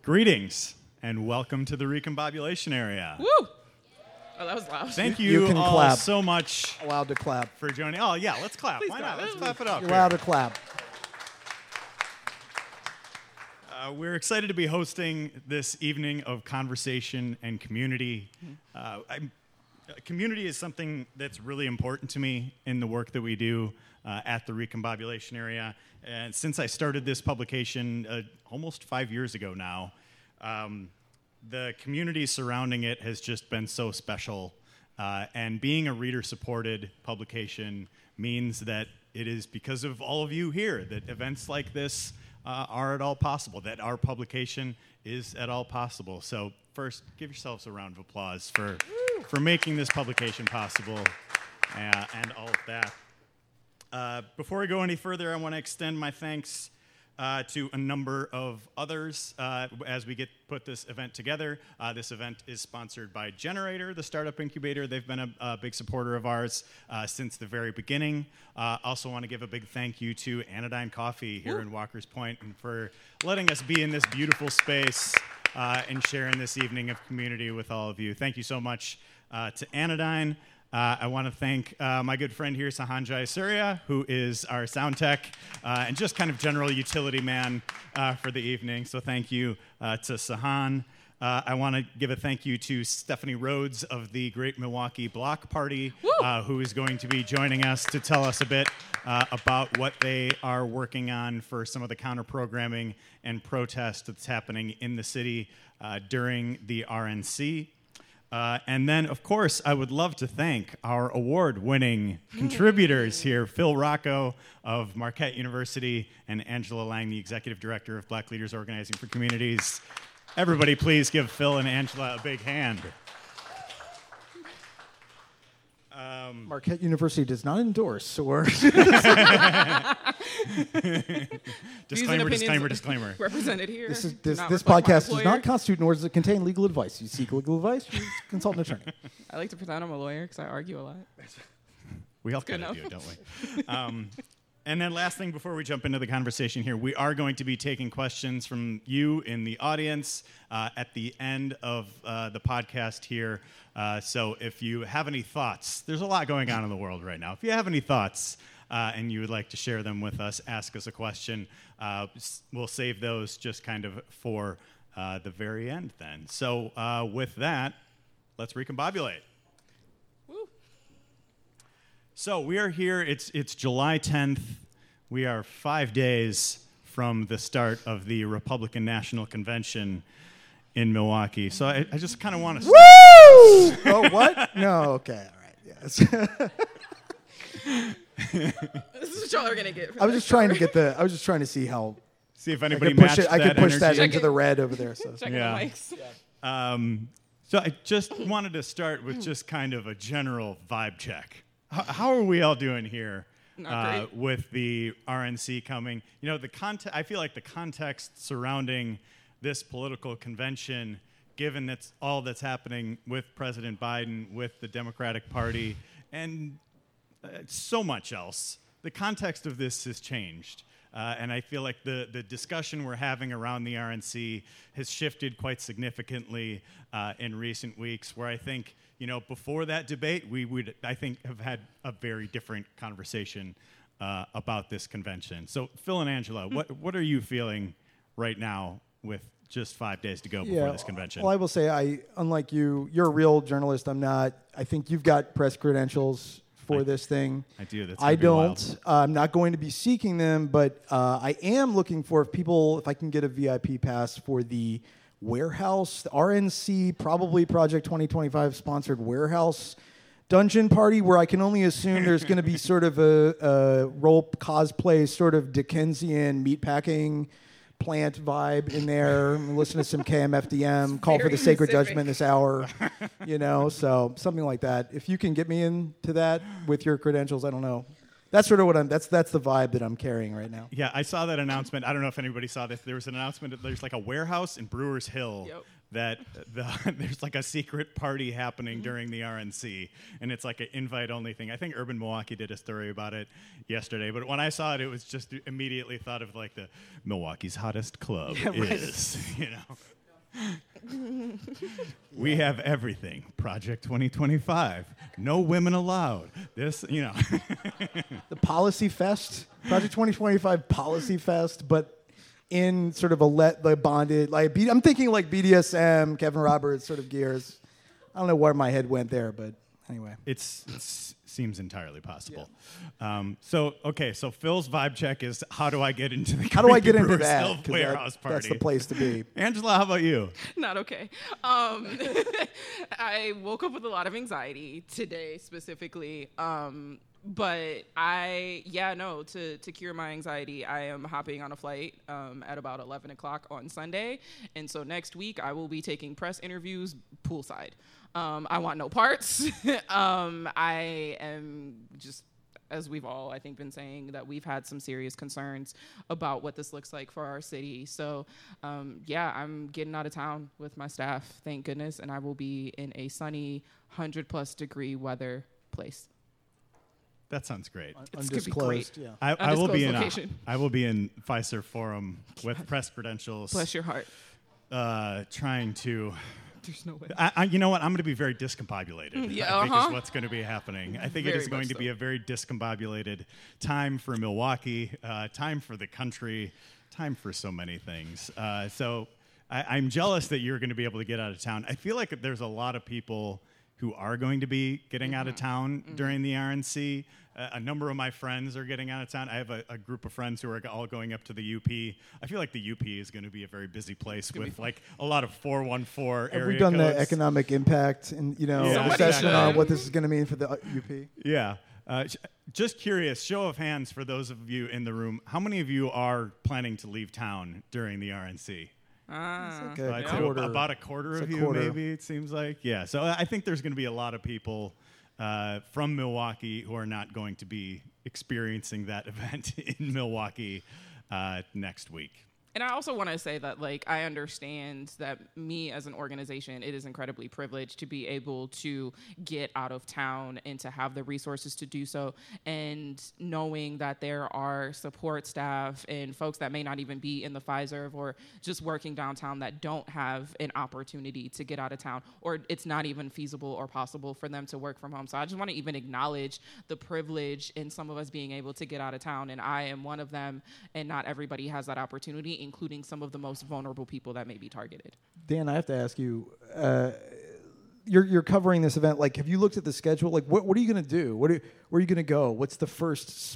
Greetings and welcome to the Recombobulation Area. Woo! Oh, that was loud. Thank You you can all clap. so much Allowed to clap. for joining. Oh, yeah, let's clap. Please Why clap. not? Let's clap it up. You're allowed to clap. We're excited to be hosting this evening of conversation and community. Community is something that's really important to me in the work that we do at the Recombobulation Area. And since I started this publication almost 5 years ago now, the community surrounding it has just been so special. And being a reader-supported publication means that it is because of all of you here that events like this are at all possible, that our publication is at all possible. So first, give yourselves a round of applause for making this publication possible and all of that. Before we go any further, I want to extend my thanks to a number of others as we put this event together. This event is sponsored by Generator, the startup incubator. They've been a big supporter of ours since the very beginning. Also want to give a big thank you to Anodyne Coffee here in Walker's Point and for letting us be in this beautiful space and sharing this evening of community with all of you. Thank you so much to Anodyne. I want to thank my good friend here, Sahanjay Surya, who is our sound tech and just kind of general utility man for the evening. So thank you to Sahan. I want to give a thank you to Stephanie Rhodes of the Great Milwaukee Block Party, who is going to be joining us to tell us a bit about what they are working on for some of the counter-programming and protest that's happening in the city during the RNC. And then, of course, I would love to thank our award-winning contributors here, Phil Rocco of Marquette University and Angela Lang, the Executive Director of Black Leaders Organizing for Communities. Everybody, please give Phil and Angela a big hand. Marquette University does not endorse or... Disclaimer. Represented here. This Not this reflect my podcast does employer. not constitute nor does it contain legal advice. You seek legal advice, you consult an attorney. I like to pretend I'm a lawyer because I argue a lot. We all kind of do, don't we? And then last thing before we jump into the conversation here, we are going to be taking questions from you in the audience at the end of the podcast here. So if you have any thoughts, there's a lot going on in the world right now. If you have any thoughts and you would like to share them with us, ask us a question. We'll save those just kind of for the very end then. So with that, let's recombobulate. So we are here. It's July 10th. We are 5 days from the start of the Republican National Convention in Milwaukee. So I just kind of want to... Woo! Oh, what? No, okay, all right, yes. This is what y'all are going to get. I was just trying to see how see if I anybody could push matched it. I could push that energy. into the red over there. So Checking Yeah. the mics. So I just wanted to start with just kind of a general vibe check. How are we all doing here Not great. with the RNC coming? You know, I feel like the context surrounding this political convention, given that's all that's happening with President Biden, with the Democratic Party, and so much else, the context of this has changed. And I feel like the discussion we're having around the RNC has shifted quite significantly in recent weeks, where I think, you know, before that debate, we would, I think, have had a very different conversation about this convention. So, Phil and Angela, what are you feeling right now with just 5 days to go before this convention? Well, I will say, unlike you, you're a real journalist. I'm not. I think you've got press credentials for this thing. I do. That's I gonna be wild. don't. I'm not going to be seeking them, but I am looking for if I can get a VIP pass for the warehouse, the RNC, probably Project 2025 sponsored warehouse dungeon party, where I can only assume there's going to be sort of a role cosplay, sort of Dickensian meatpacking plant vibe in there. Listen to some KMFDM, call for Very the sacred specific. judgment this hour, so something like that. If you can get me into that with your credentials, I don't know. That's sort of what that's the vibe that I'm carrying right now. Yeah, I saw that announcement. I don't know if anybody saw this. There was an announcement that there's like a warehouse in Brewers Hill Yep. that there's like a secret party happening during the RNC, and it's like an invite-only thing. I think Urban Milwaukee did a story about it yesterday, but when I saw it, it was just immediately thought of like the Milwaukee's hottest club is, We have everything. Project 2025. No women allowed. This, The Policy Fest, Project 2025 Policy Fest, but in sort of the bonded, I'm thinking like BDSM, Kevin Roberts sort of gears. I don't know where my head went there, but anyway. It seems entirely possible. So Phil's vibe check is, how do I get into the How do I get Creepy into Brewer that? Stealth 'Cause Warehouse Party? that's the place to be. Angela, how about you? Not okay. I woke up with a lot of anxiety today specifically. But to cure my anxiety, I am hopping on a flight at about 11 o'clock on Sunday. And so next week I will be taking press interviews poolside. I want no parts. I am just, as we've all, I think, been saying, that we've had some serious concerns about what this looks like for our city. So, I'm getting out of town with my staff, thank goodness, and I will be in a sunny 100+ degree weather place. That sounds great. It's gonna be great. Yeah. I will be location. I will be in Pfizer Forum with press credentials. Bless your heart. Trying to. There's no way. You know what? I'm going to be very discombobulated. Yeah, I think is what's going to be happening. I think it Very is going much to be so. a very discombobulated time for Milwaukee, time for the country, time for so many things. So I'm jealous that you're going to be able to get out of town. I feel like there's a lot of people who are going to be getting out of town during the RNC. A number of my friends are getting out of town. I have a group of friends who are all going up to the UP. I feel like the UP is going to be a very busy place with like a lot of 414 area Have we done codes. the economic impact and Yeah, assessment exactly. on what this is going to mean for the UP? Yeah. Just curious, show of hands for those of you in the room. How many of you are planning to leave town during the RNC? Like I'd a say quarter. about a quarter It's of a you, quarter. maybe, it seems like. Yeah, so I think there's going to be a lot of people from Milwaukee who are not going to be experiencing that event in Milwaukee next week. And I also want to say that, I understand that me as an organization, it is incredibly privileged to be able to get out of town and to have the resources to do so. And knowing that there are support staff and folks that may not even be in the Pfizer or just working downtown that don't have an opportunity to get out of town, or it's not even feasible or possible for them to work from home. So I just want to even acknowledge the privilege in some of us being able to get out of town. And I am one of them, and not everybody has that opportunity, including some of the most vulnerable people that may be targeted. Dan, I have to ask you, you're covering this event. Have you looked at the schedule? What are you going to do? Where are you going to go? What's the first,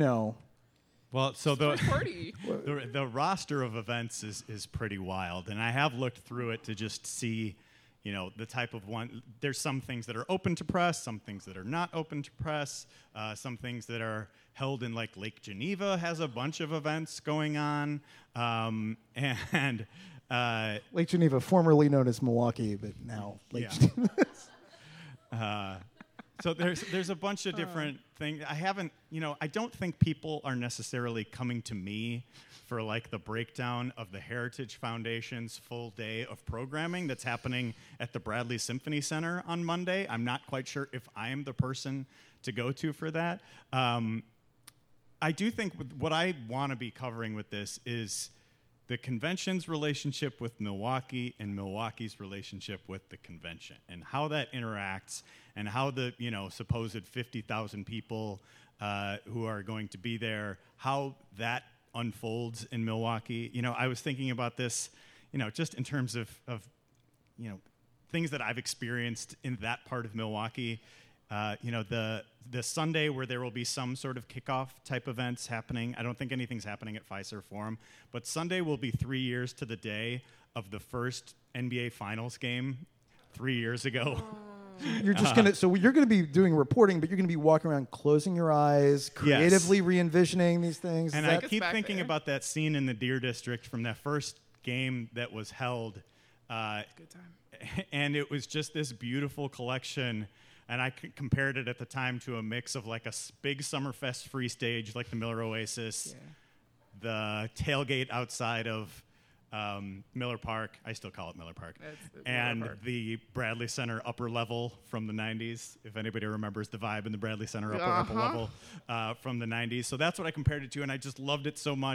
Well, so Party. the roster of events is pretty wild, and I have looked through it to just see, the type of one. There's some things that are open to press, some things that are not open to press, some things that are held in Lake Geneva has a bunch of events going on, and Lake Geneva, formerly known as Milwaukee, but now Lake Yeah. Geneva. So there's a bunch of different things. I don't think people are necessarily coming to me for the breakdown of the Heritage Foundation's full day of programming that's happening at the Bradley Symphony Center on Monday. I'm not quite sure if I am the person to go to for that. I do think what I want to be covering with this is the convention's relationship with Milwaukee and Milwaukee's relationship with the convention and how that interacts and how the supposed 50,000 people who are going to be there, how that unfolds in Milwaukee. I was thinking about this, just in terms of things that I've experienced in that part of Milwaukee. The Sunday where there will be some sort of kickoff type events happening. I don't think anything's happening at Pfizer Forum, but Sunday will be 3 years to the day of the first NBA Finals game 3 years ago. You're just so you're gonna be doing reporting, but you're gonna be walking around, closing your eyes, creatively re-envisioning these things. And Is I that- keep back thinking there. about that scene in the Deer District from that first game that was held. Good time. And it was just this beautiful collection. And I compared it at the time to a mix of a big Summerfest free stage like the Miller Oasis, the tailgate outside of Miller Park. I still call it Miller Park. And Miller Park. the Bradley Center upper level from the 90s, if anybody remembers the vibe in the Bradley Center upper level from the 90s. So that's what I compared it to, and I just loved it so much.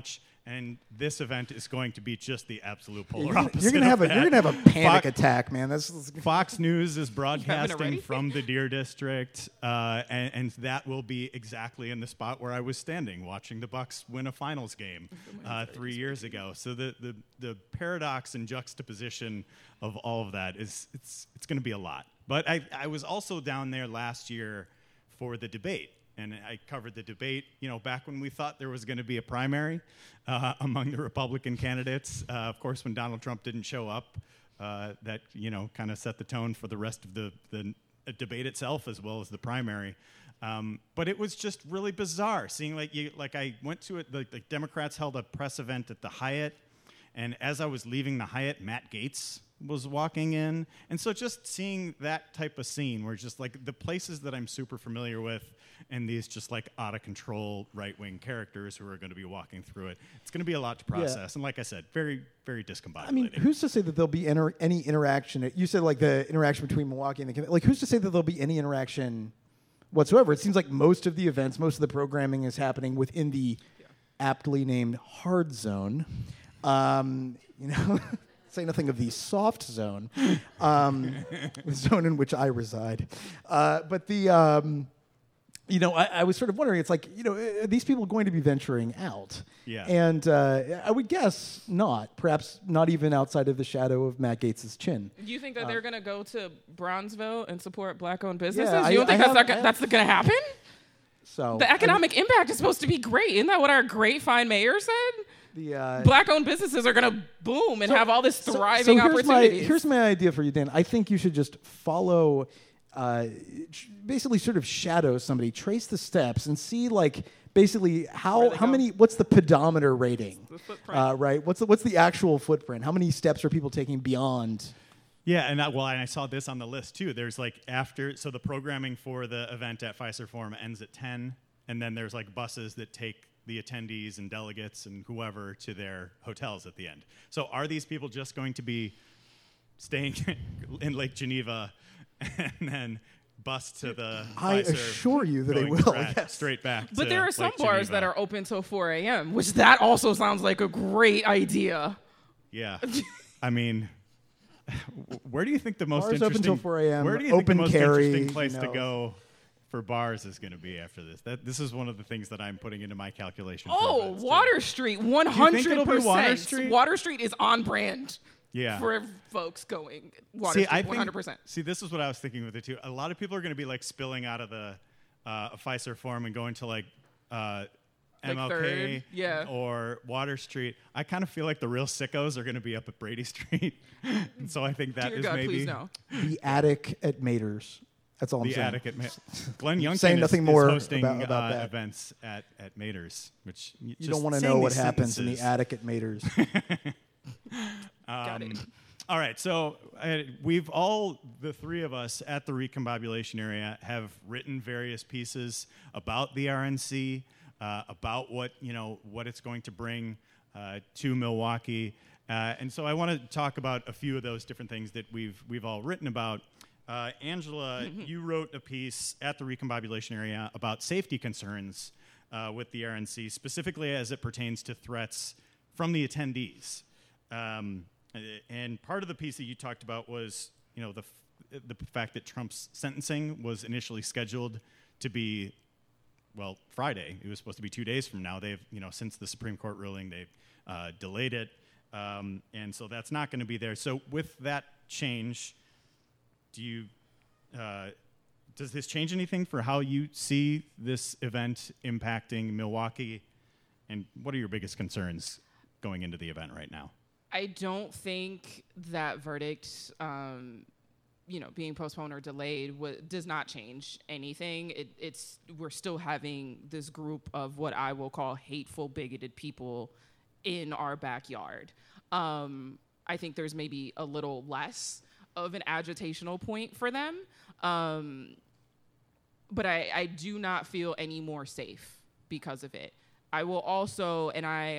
And this event is going to be just the absolute polar You're opposite. gonna have of a you're that. gonna have a panic attack, man. That's Fox News is already? broadcasting from the Deer District, and that will be exactly in the spot where I was standing watching the Bucks win a finals game 3 years ago. So the paradox and juxtaposition of all of that is it's going to be a lot. But I was also down there last year for the debate. And I covered the debate, back when we thought there was going to be a primary among the Republican candidates. Of course, when Donald Trump didn't show up, that kind of set the tone for the rest of the debate itself, as well as the primary. But it was just really bizarre seeing I went to it. The Democrats held a press event at the Hyatt, and as I was leaving the Hyatt, Matt Gaetz was walking in, and so just seeing that type of scene where just the places that I'm super familiar with, and these just out of control right-wing characters who are going to be walking through it, it's going to be a lot to process. And like I said, very, very discombobulating. I mean, who's to say that there'll be any interaction? You said the interaction between Milwaukee and the who's to say that there'll be any interaction whatsoever? It seems like most of the events, most of the programming is happening within the aptly named hard zone. Say nothing of the soft zone, the zone in which I reside. But the, I was sort of wondering, it's are these people going to be venturing out? Yeah. And I would guess not, perhaps not even outside of the shadow of Matt Gaetz's chin. Do you think that they're going to go to Bronzeville and support black-owned businesses? Yeah, You don't think that's going to happen? So The economic impact is supposed to be great. Isn't that what our great fine mayor said? Black-owned businesses are going to boom and have all this thriving opportunities. Here's my idea for you, Dan. I think you should just follow, basically sort of shadow somebody, trace the steps, and see basically how many. What's the pedometer rating? The footprint. Right. What's the actual footprint? How many steps are people taking beyond? Yeah, and I saw this on the list too. There's so the programming for the event at Fiserv Forum ends at 10, and then there's buses that take the attendees and delegates and whoever to their hotels at the end. So are these people just going to be staying in Lake Geneva and then bus to the I Fiserv, assure you that they going will. Yes. Straight back. But to there are some Lake bars Geneva. that are open till 4 a.m., which that also sounds like a great idea. Yeah, I mean, where do you think the most Bars interesting? open till 4 a.m., Where do you think the open most carry, interesting place to go for bars is going to be after this? This is one of the things that I'm putting into my calculation. Oh, for events, Water too. Street, You think it'll be 100%. Water Street? Water Street is on brand. Yeah. For folks going Water Street, 100%. See, this is what I was thinking with it too. A lot of people are going to be spilling out of the Fiserv Forum and going to MLK Third, yeah. or Water Street. I kind of feel like the real sickos are going to be up at Brady Street, and so I think that Dear is God, maybe please no. The attic at Mater's. That's all I'm the saying. attic at Glenn Youngkin Saying nothing more is hosting about that. events at Mater's, which You don't want to know what happens in the attic at Mater's. Got it. All right, so the three of us at the Recombobulation area have written various pieces about the RNC, about what it's going to bring to Milwaukee, and so I want to talk about a few of those different things that we've all written about. Angela, you wrote a piece at the Recombobulation area about safety concerns with the RNC, specifically as it pertains to threats from the attendees. And part of the piece that you talked about was, the fact that Trump's sentencing was initially scheduled to be, Friday. It was supposed to be 2 days from now. They've, since the Supreme Court ruling, they've delayed it, and so that's not going to be there. So with that change, does this change anything for how you see this event impacting Milwaukee? And what are your biggest concerns going into the event right now? I don't think that verdict, being postponed or delayed does not change anything. We're still having this group of what I will call hateful, bigoted people in our backyard. I think there's maybe a little less of an agitational point for them. But I do not feel any more safe because of it. I will also,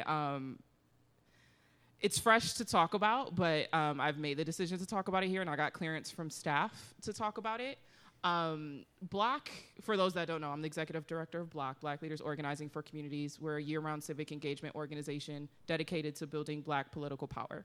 it's fresh to talk about, but I've made the decision to talk about it here, and I got clearance from staff to talk about it. Block, for those that don't know, I'm the executive director of Block, Black Leaders Organizing for Communities. We're a year-round civic engagement organization dedicated to building Black political power.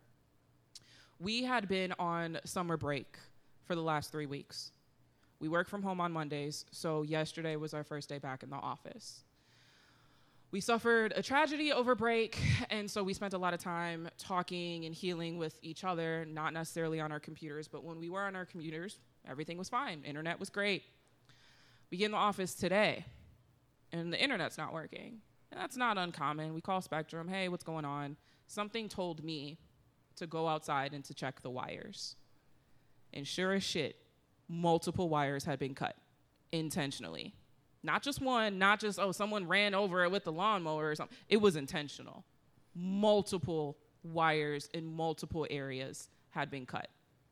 We had been on summer break for the last 3 weeks. We work from home on Mondays, so yesterday was our first day back in the office. We suffered a tragedy over break, and so we spent a lot of time talking and healing with each other, not necessarily on our computers, but when we were on our computers, everything was fine. Internet was great. We get in the office today, and the internet's not working. And that's not uncommon. We call Spectrum, hey, what's going on? Something told me to go outside and to check the wires. And sure as shit, multiple wires had been cut intentionally. Not just one, not just, oh, someone ran over it with the lawnmower or something. It was intentional. Multiple wires in multiple areas had been cut.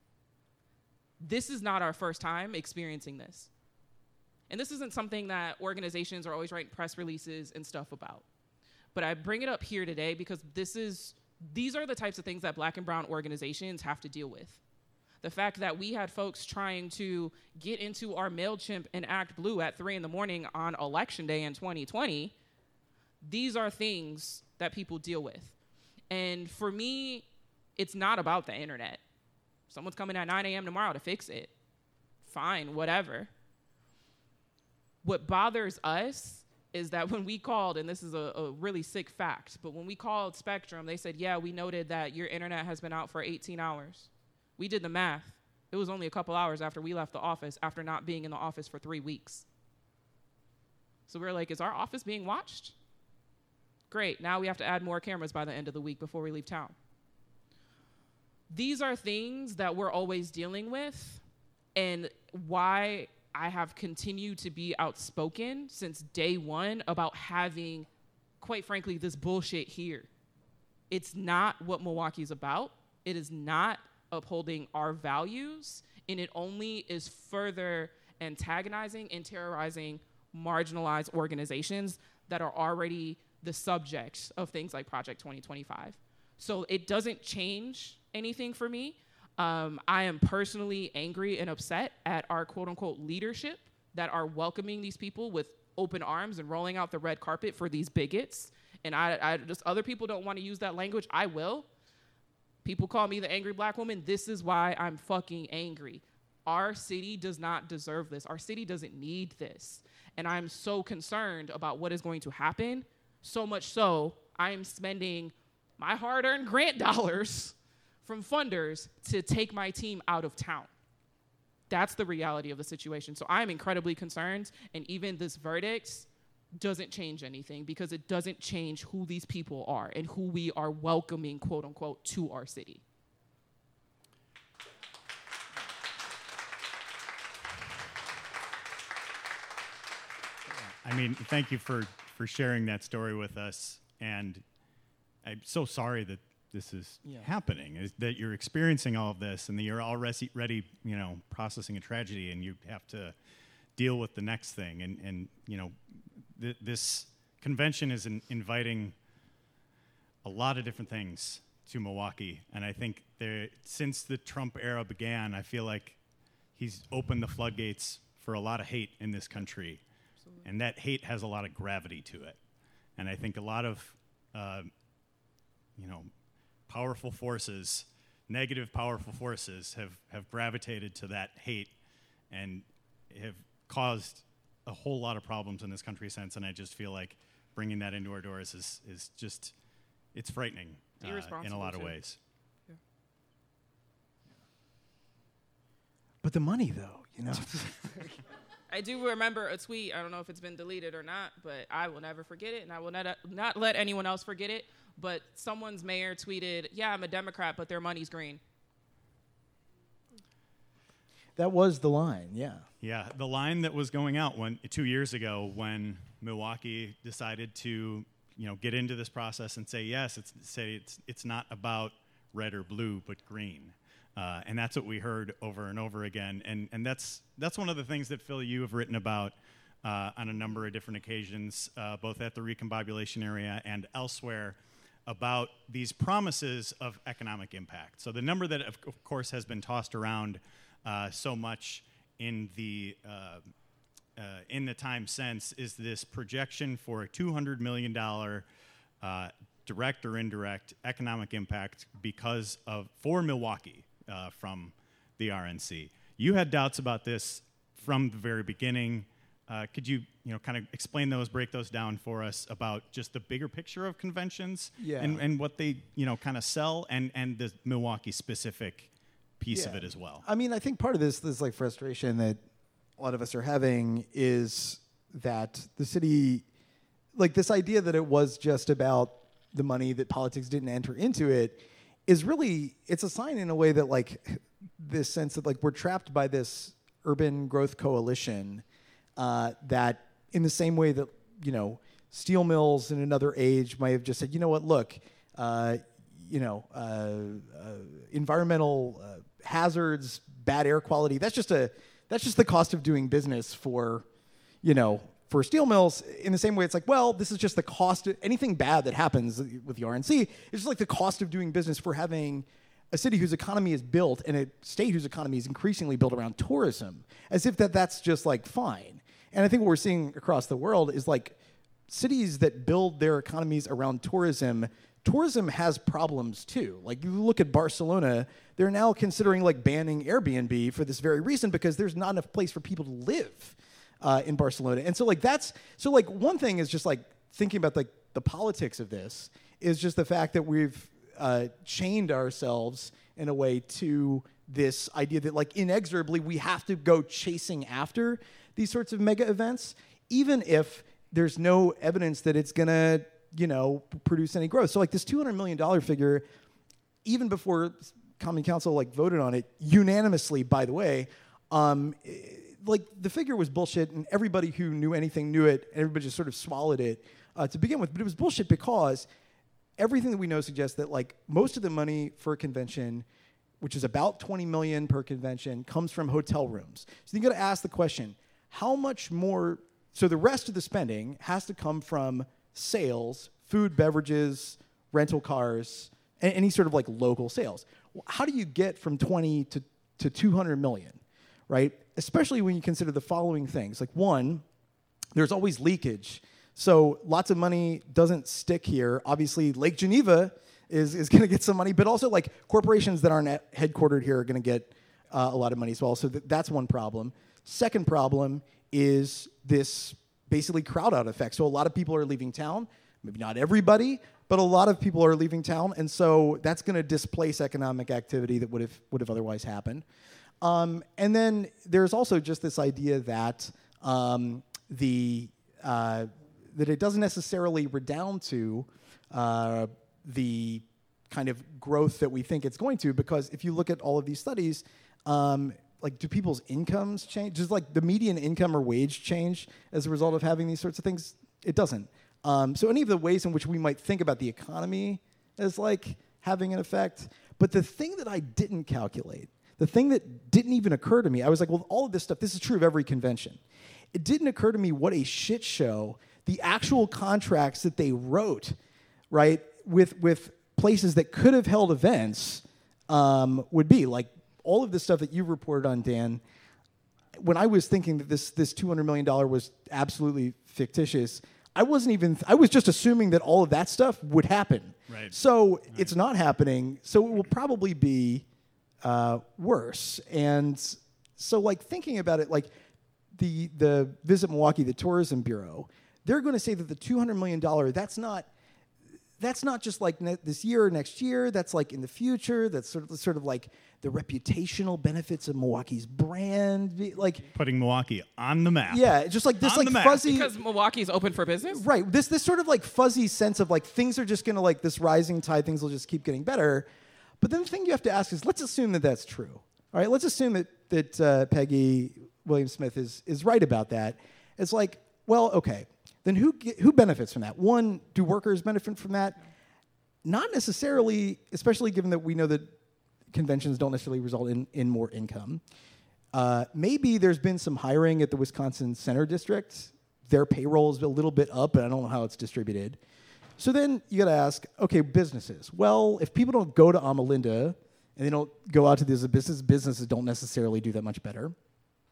This is not our first time experiencing this. And this isn't something that organizations are always writing press releases and stuff about. But I bring it up here today because these are the types of things that Black and brown organizations have to deal with. The fact that we had folks trying to get into our MailChimp and ActBlue at 3 a.m. on Election Day in 2020, these are things that people deal with. And for me, it's not about the internet. Someone's coming at 9 a.m. tomorrow to fix it. Fine, whatever. What bothers us is that when we called, and this is a really sick fact, but when we called Spectrum, they said, yeah, we noted that your internet has been out for 18 hours. We did the math. It was only a couple hours after we left the office after not being in the office for 3 weeks. So we were like, is our office being watched? Great, now we have to add more cameras by the end of the week before we leave town. These are things that we're always dealing with, and why I have continued to be outspoken since day one about having, quite frankly, this bullshit here. It's not what Milwaukee's about. It is not upholding our values, and it only is further antagonizing and terrorizing marginalized organizations that are already the subjects of things like Project 2025. So it doesn't change anything for me. I am personally angry and upset at our quote-unquote leadership that are welcoming these people with open arms and rolling out the red carpet for these bigots. And I just, other people don't want to use that language. I will. People call me the angry Black woman. This is why I'm fucking angry. Our city does not deserve this. Our city doesn't need this. And I'm so concerned about what is going to happen. So much so, I am spending my hard-earned grant dollars from funders to take my team out of town. That's the reality of the situation. So I'm incredibly concerned, and even this verdict doesn't change anything because it doesn't change who these people are and who we are welcoming, quote unquote, to our city. I mean, thank you for sharing that story with us, and I'm so sorry that this is happening, is that you're experiencing all of this and that you're already, processing a tragedy, and you have to deal with the next thing. And this convention is inviting a lot of different things to Milwaukee. And I think since the Trump era began, I feel like he's opened the floodgates for a lot of hate in this country. Absolutely. And that hate has a lot of gravity to it. And I think a lot of, powerful forces, negative powerful forces have gravitated to that hate and have caused a whole lot of problems in this country since. And I just feel like bringing that into our doors is just, it's frightening in a lot of ways. Yeah. But the money, though, I do remember a tweet. I don't know if it's been deleted or not, but I will never forget it, and I will not let anyone else forget it. But someone's mayor tweeted, yeah, I'm a Democrat, but their money's green. That was the line, yeah. Yeah, the line that was going out 2 years ago when Milwaukee decided to, get into this process and say, yes, it's not about red or blue, but green. And that's what we heard over and over again. And that's one of the things that, Phil, you have written about on a number of different occasions, both at the Recombobulation area and elsewhere, about these promises of economic impact. So the number that, of course, has been tossed around so much in the time since is this projection for a $200 million direct or indirect economic impact for Milwaukee from the RNC. You had doubts about this from the very beginning. Could you kind of explain those, break those down for us about just the bigger picture of conventions and what they kind of sell and the Milwaukee specific piece of it as well? I mean, I think part of this like frustration that a lot of us are having is that the city, like this idea that it was just about the money, that politics didn't enter into it, is really, it's a sign in a way that like this sense that like we're trapped by this urban growth coalition that in the same way that, steel mills in another age might have just said, you know what, look, environmental hazards, bad air quality, that's just the cost of doing business for steel mills. In the same way, it's like, well, this is just the cost of anything bad that happens with the RNC. It's just like the cost of doing business for having a city whose economy is built and a state whose economy is increasingly built around tourism, as if that's just like fine. And I think what we're seeing across the world is like cities that build their economies around tourism has problems too. Like you look at Barcelona, they're now considering like banning Airbnb for this very reason, because there's not enough place for people to live in Barcelona. And so like one thing is just like thinking about like the politics of this is just the fact that we've chained ourselves in a way to this idea that like inexorably we have to go chasing after these sorts of mega events, even if there's no evidence that it's gonna produce any growth. So like this $200 million figure, even before Common Council like voted on it unanimously, by the way, like the figure was bullshit, and everybody who knew anything knew it, and everybody just sort of swallowed it to begin with. But it was bullshit because everything that we know suggests that like most of the money for a convention, which is about $20 million per convention, comes from hotel rooms. So you got to ask the question, how much more? So the rest of the spending has to come from sales, food, beverages, rental cars, and any sort of like local sales. How do you get from 20 to 200 million, right? Especially when you consider the following things. Like one, there's always leakage. So lots of money doesn't stick here. Obviously, Lake Geneva is going to get some money, but also like corporations that aren't headquartered here are going to get a lot of money as well. So that's one problem. Second problem is this basically crowd out effect. So a lot of people are leaving town, maybe not everybody, but a lot of people are leaving town, and so that's going to displace economic activity that would have otherwise happened. And then there's also just this idea that that it doesn't necessarily redound to the kind of growth that we think it's going to, because if you look at all of these studies, like, do people's incomes change? Does like the median income or wage change as a result of having these sorts of things? It doesn't. So any of the ways in which we might think about the economy as like having an effect, but the thing that I didn't calculate, the thing that didn't even occur to me, I was like, well, all of this stuff, this is true of every convention. It didn't occur to me what a shit show the actual contracts that they wrote, right, with places that could have held events would be. Like, all of the stuff that you reported on, Dan, when I was thinking that this $200 million was absolutely fictitious, I was just assuming that all of that stuff would happen. Right. So it's not happening, so it will probably be worse. And so, like, thinking about it, like, the Visit Milwaukee, the Tourism Bureau, they're going to say that the $200 million, that's not just like this year or next year. That's like in the future. That's sort of like the reputational benefits of Milwaukee's brand, like putting Milwaukee on the map. Yeah, just like this, on like fuzzy, because Milwaukee's open for business. Right. This sort of like fuzzy sense of like things are just gonna, like, this rising tide. Things will just keep getting better. But then the thing you have to ask is, let's assume that that's true. All right. Let's assume that Peggy Williams-Smith is right about that. It's like, well, okay. Then who benefits from that? One, do workers benefit from that? Not necessarily, especially given that we know that conventions don't necessarily result in more income. Maybe there's been some hiring at the Wisconsin Center District. Their payroll is a little bit up, but I don't know how it's distributed. So then you got to ask, okay, businesses. Well, if people don't go to Amalinda and they don't go out to these businesses don't necessarily do that much better.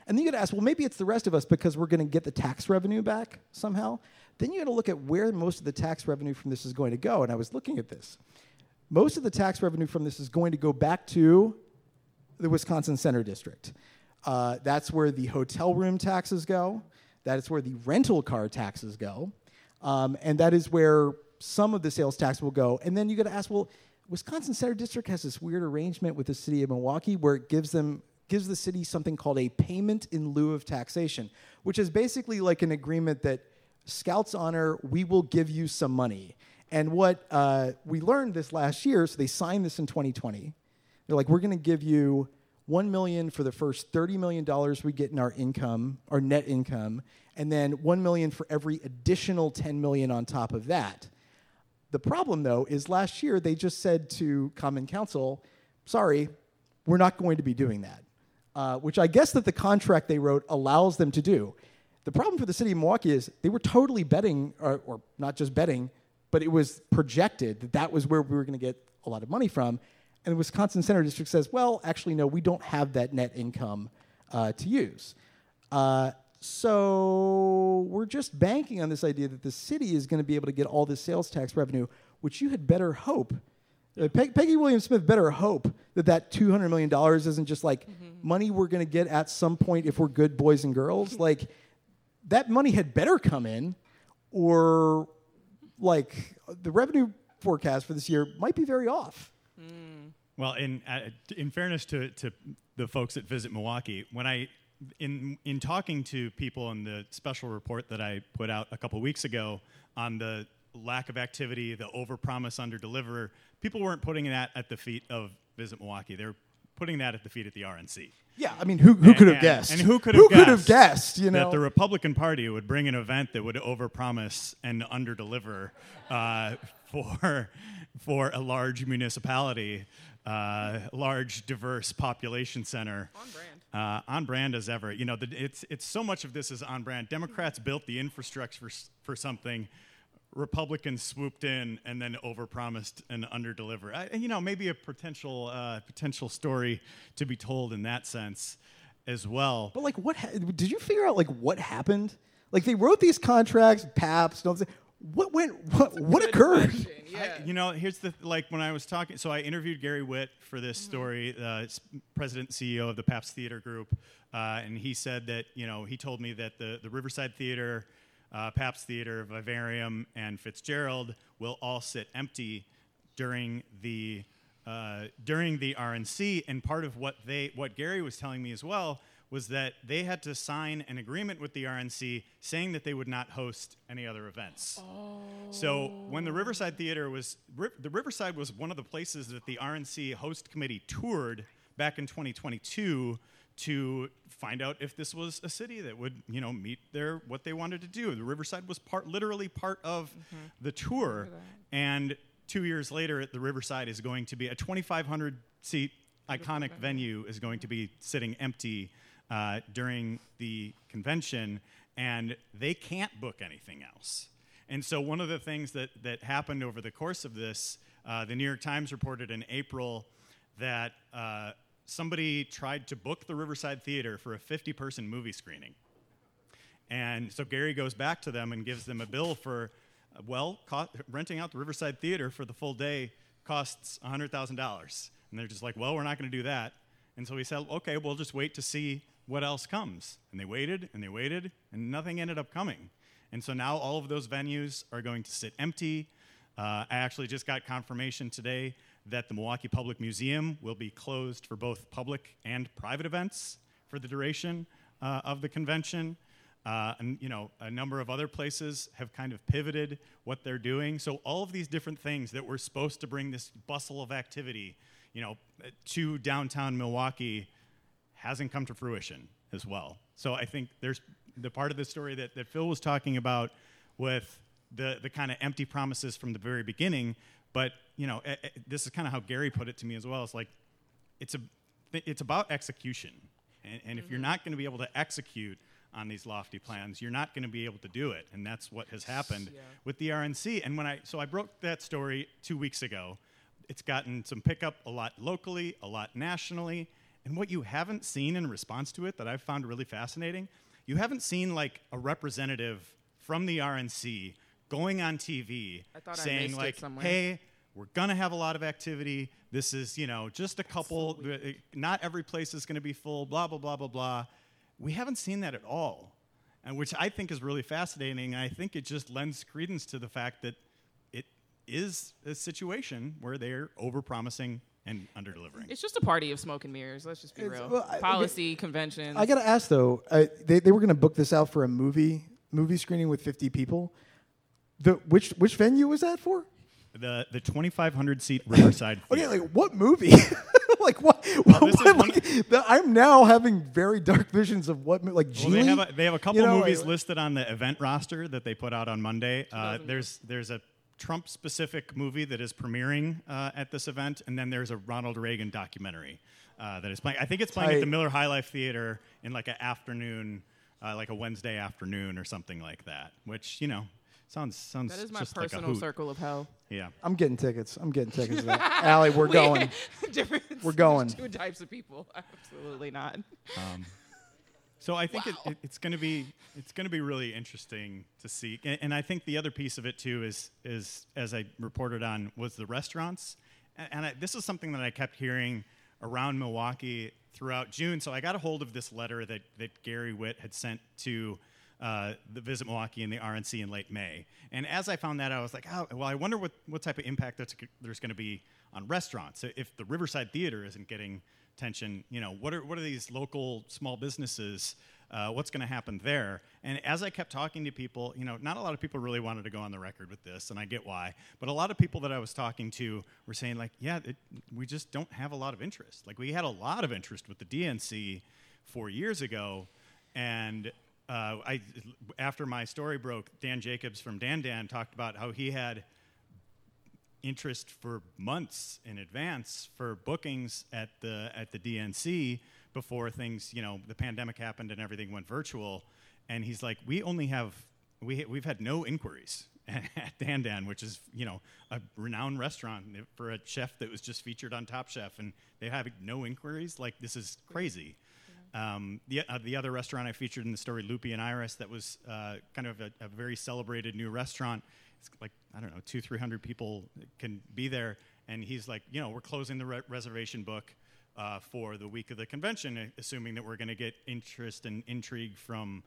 And then you got to ask, well, maybe it's the rest of us because we're going to get the tax revenue back somehow. Then you got to look at where most of the tax revenue from this is going to go. And I was looking at this. Most of the tax revenue from this is going to go back to the Wisconsin Center District. That's where the hotel room taxes go. That is where the rental car taxes go. And that is where some of the sales tax will go. And then you got to ask, well, Wisconsin Center District has this weird arrangement with the city of Milwaukee where it gives the city something called a payment in lieu of taxation, which is basically like an agreement that Scouts Honor, we will give you some money. And what we learned this last year, so they signed this in 2020. They're like, we're going to give you $1 million for the first $30 million we get in our income, our net income, and then $1 million for every additional $10 million on top of that. The problem, though, is last year they just said to Common Council, sorry, we're not going to be doing that, which I guess that the contract they wrote allows them to do. The problem for the city of Milwaukee is they were totally betting, or not just betting, but it was projected that that was where we were going to get a lot of money from. And the Wisconsin Center District says, well, actually, no, we don't have that net income to use. So we're just banking on this idea that the city is going to be able to get all this sales tax revenue, which you had better hope. Peggy Williams-Smith better hope that $200 million isn't just like money we're going to get at some point if we're good boys and girls. Like, that money had better come in, or like the revenue forecast for this year might be very off. Well, in fairness to the folks that visit Milwaukee, when in talking to people in the special report that I put out a couple weeks ago on the lack of activity, the overpromise, underdeliver, people weren't putting that at the feet of Visit Milwaukee. They're putting that at the feet of the RNC. Yeah, I mean, who could have guessed? And who could have guessed? You know, that the Republican Party would bring an event that would overpromise and underdeliver for a large municipality, large diverse population center. On brand. On brand as ever. You know, it's so much of this is on brand. Democrats built the infrastructure for something. Republicans swooped in and then overpromised and underdelivered. You know, maybe a potential story to be told in that sense as well. But like, did you figure out like what happened? Like, they wrote these contracts, Pabst, what occurred? Yeah. You know, here's when I was talking, so I interviewed Gary Witt for this story, president and CEO of the Pabst Theater Group, and he said that, you know, he told me that the Riverside Theater, Pabst Theater, Vivarium, and Fitzgerald will all sit empty during the RNC. And part of what Gary was telling me as well was that they had to sign an agreement with the RNC saying that they would not host any other events. Oh. So when the Riverside Theater the Riverside was one of the places that the RNC host committee toured back in 2022 to find out if this was a city that would, you know, meet what they wanted to do. The Riverside was literally part of the tour. And 2 years later, the Riverside is going to be a 2,500 seat iconic venue is going to be sitting empty during the convention, and they can't book anything else. And so one of the things that happened over the course of this, the New York Times reported in April that somebody tried to book the Riverside Theater for a 50-person movie screening. And so Gary goes back to them and gives them a bill for, renting out the Riverside Theater for the full day costs $100,000. And they're just like, well, we're not going to do that. And so he said, okay, we'll just wait to see what else comes. And they waited, and nothing ended up coming. And so now all of those venues are going to sit empty. I actually just got confirmation today that the Milwaukee Public Museum will be closed for both public and private events for the duration of the convention. And, you know, a number of other places have kind of pivoted what they're doing. So all of these different things that were supposed to bring this bustle of activity, you know, to downtown Milwaukee hasn't come to fruition as well. So I think there's the part of the story that Phil was talking about with the kind of empty promises from the very beginning. But, you know, this is kind of how Gary put it to me as well. It's like, it's about execution. And if you're not going to be able to execute on these lofty plans, you're not going to be able to do it. And that's what has happened with the RNC. And I broke that story 2 weeks ago. It's gotten some pickup a lot locally, a lot nationally. And what you haven't seen in response to it that I've found really fascinating, you haven't seen like a representative from the RNC going on TV saying like, hey, we're going to have a lot of activity. This is, just a couple. Not every place is going to be full, blah, blah, blah, blah, blah. We haven't seen that at all, and which I think is really fascinating. And I think it just lends credence to the fact that it is a situation where they're overpromising and under-delivering. It's just a party of smoke and mirrors. Let's just be real. Policy, conventions. I got to ask, though. They were going to book this out for a movie screening with 50 people. Which venue was that for? The 2,500-seat Riverside Theater. Okay, like what movie? Like what? I'm now having very dark visions of what, like Genie? Well, they have a couple movies listed on the event roster that they put out on Monday. There's a Trump-specific movie that is premiering at this event, and then there's a Ronald Reagan documentary that is playing. I think it's playing at the Miller High Life Theater in like an afternoon, like a Wednesday afternoon or something like that. Which sounds. That is my just personal like a hoot. circle of hell. Yeah, I'm getting tickets. To that. Allie, we're going. We're going. Two types of people. Absolutely not. So I think it's going to be really interesting to see, and I think the other piece of it too is as I reported on was the restaurants, and this is something that I kept hearing around Milwaukee throughout June. So I got a hold of this letter that Gary Witt had sent to the Visit Milwaukee and the RNC in late May, and as I found that, I was like, oh, well, I wonder what type of impact there's going to be on restaurants if the Riverside Theater isn't getting attention. What are these local small businesses? What's going to happen there? And as I kept talking to people, not a lot of people really wanted to go on the record with this, and I get why. But a lot of people that I was talking to were saying, like, yeah, we just don't have a lot of interest. Like, we had a lot of interest with the DNC 4 years ago, and after my story broke, Dan Jacobs from Dan talked about how he had interest for months in advance for bookings at the DNC before things, the pandemic happened and everything went virtual. And he's like, we've had no inquiries at Dan, which is, a renowned restaurant for a chef that was just featured on Top Chef, and they have no inquiries. Like, this is crazy. The other restaurant I featured in the story, Loopy and Iris, that was kind of a very celebrated new restaurant. It's like, I don't know, 200-300 people can be there. And he's like, we're closing the reservation book for the week of the convention, assuming that we're going to get interest and intrigue from,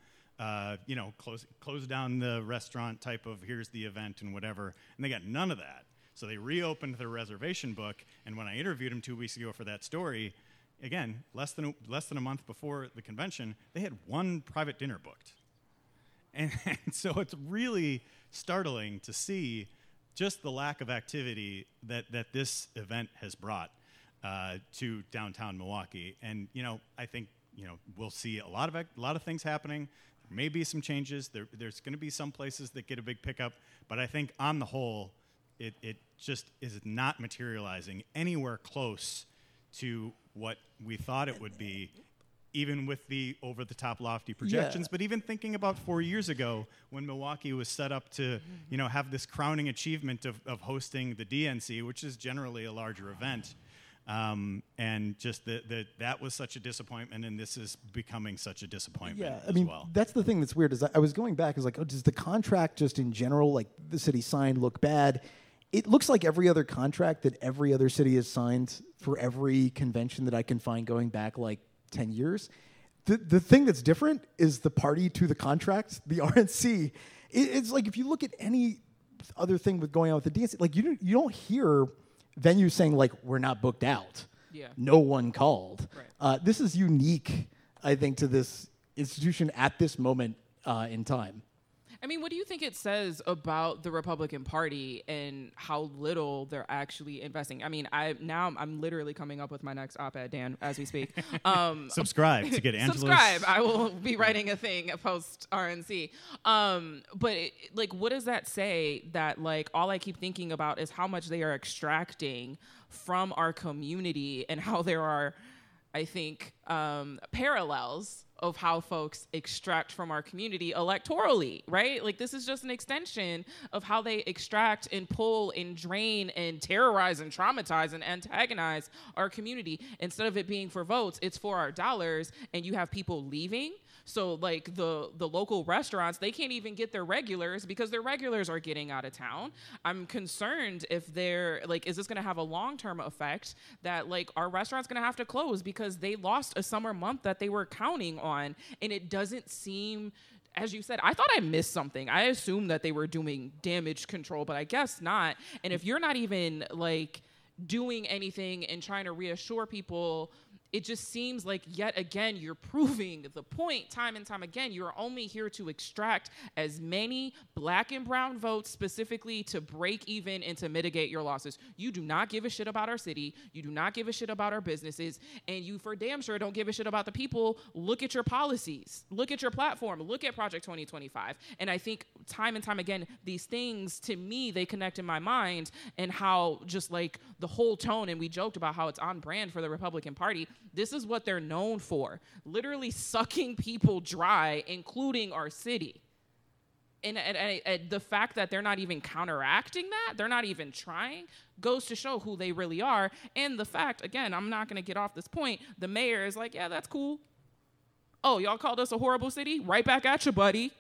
close down the restaurant type of here's the event and whatever. And they got none of that. So they reopened their reservation book. And when I interviewed him 2 weeks ago for that story, again, less than a month before the convention, they had one private dinner booked. And so it's really startling to see just the lack of activity that this event has brought to downtown Milwaukee. And I think we'll see a lot of things happening. There may be some changes. There's going to be some places that get a big pickup, but I think on the whole, it just is not materializing anywhere close to what we thought it would be, even with the over-the-top lofty projections. Yeah. But even thinking about 4 years ago when Milwaukee was set up to, have this crowning achievement of hosting the DNC, which is generally a larger event, and just that was such a disappointment, and this is becoming such a disappointment as well. That's the thing that's weird is I was going back, I was like, does the contract just in general, like the city signed, look bad? It looks like every other contract that every other city has signed for every convention that I can find going back like 10 years. The thing that's different is the party to the contract, the RNC. It's like if you look at any other thing with going on with the DNC, like you don't hear venues saying like we're not booked out. Yeah. No one called. Right. This is unique, I think, to this institution at this moment in time. I mean, what do you think it says about the Republican Party and how little they're actually investing? I mean, I'm literally coming up with my next op-ed, Dan, as we speak. Subscribe to get Angela's. Subscribe. I will be writing a thing post RNC. But what does that say? That like all I keep thinking about is how much they are extracting from our community and how there are, I think, parallels of how folks extract from our community electorally, right? Like, this is just an extension of how they extract and pull and drain and terrorize and traumatize and antagonize our community. Instead of it being for votes, it's for our dollars, and you have people leaving. So, like, the local restaurants, they can't even get their regulars because their regulars are getting out of town. I'm concerned if they're, like, is this going to have a long-term effect that, like, our restaurant's going to have to close because they lost a summer month that they were counting on, and it doesn't seem, as you said, I thought I missed something. I assumed that they were doing damage control, but I guess not. And if you're not even, like, doing anything and trying to reassure people, it just seems like, yet again, you're proving the point time and time again. You're only here to extract as many black and brown votes specifically to break even and to mitigate your losses. You do not give a shit about our city. You do not give a shit about our businesses. And you for damn sure don't give a shit about the people. Look at your policies. Look at your platform. Look at Project 2025. And I think time and time again, these things, to me, they connect in my mind, and how just like the whole tone, and we joked about how it's on brand for the Republican Party. This is what they're known for, literally sucking people dry, including our city. And the fact that they're not even counteracting that, they're not even trying, goes to show who they really are. And the fact, again, I'm not going to get off this point, the mayor is like, yeah, that's cool. Oh, y'all called us a horrible city? Right back at you, buddy.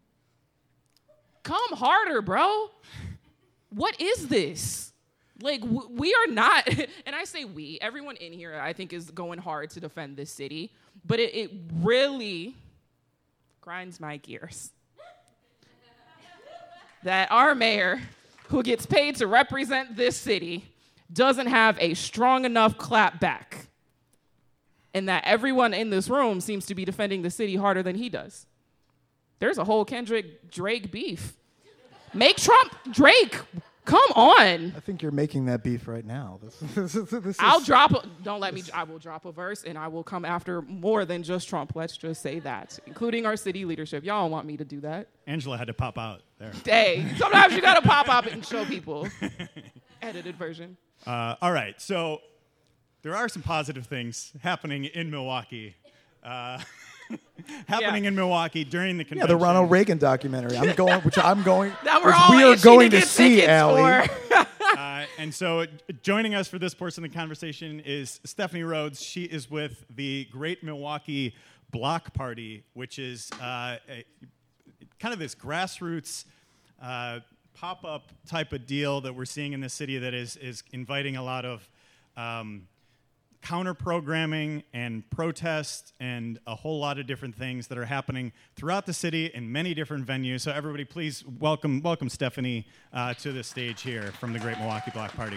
Come harder, bro. What is this? Like, we are not, and I say we, everyone in here, I think, is going hard to defend this city, but it really grinds my gears that our mayor, who gets paid to represent this city, doesn't have a strong enough clap back, and that everyone in this room seems to be defending the city harder than he does. There's a whole Kendrick Drake beef. Make Trump Drake. Come on. I think you're making that beef right now. This I'll drop, I will drop a verse, and I will come after more than just Trump. Let's just say that, including our city leadership. Y'all don't want me to do that. Angela had to pop out there. Hey, sometimes you got to pop up and show people. Edited version. All right, so there are some positive things happening in Milwaukee. In Milwaukee during the convention. Yeah, the Ronald Reagan documentary. I'm going that we are going to see, Allie. And so joining us for this portion of the conversation is Stephanie Rhodes. She is with the Great Milwaukee Block Party, which is kind of this grassroots pop-up type of deal that we're seeing in the city that is inviting a lot of counter-programming and protest and a whole lot of different things that are happening throughout the city in many different venues. So everybody, please welcome Stephanie to the stage here from the Great Milwaukee Block Party.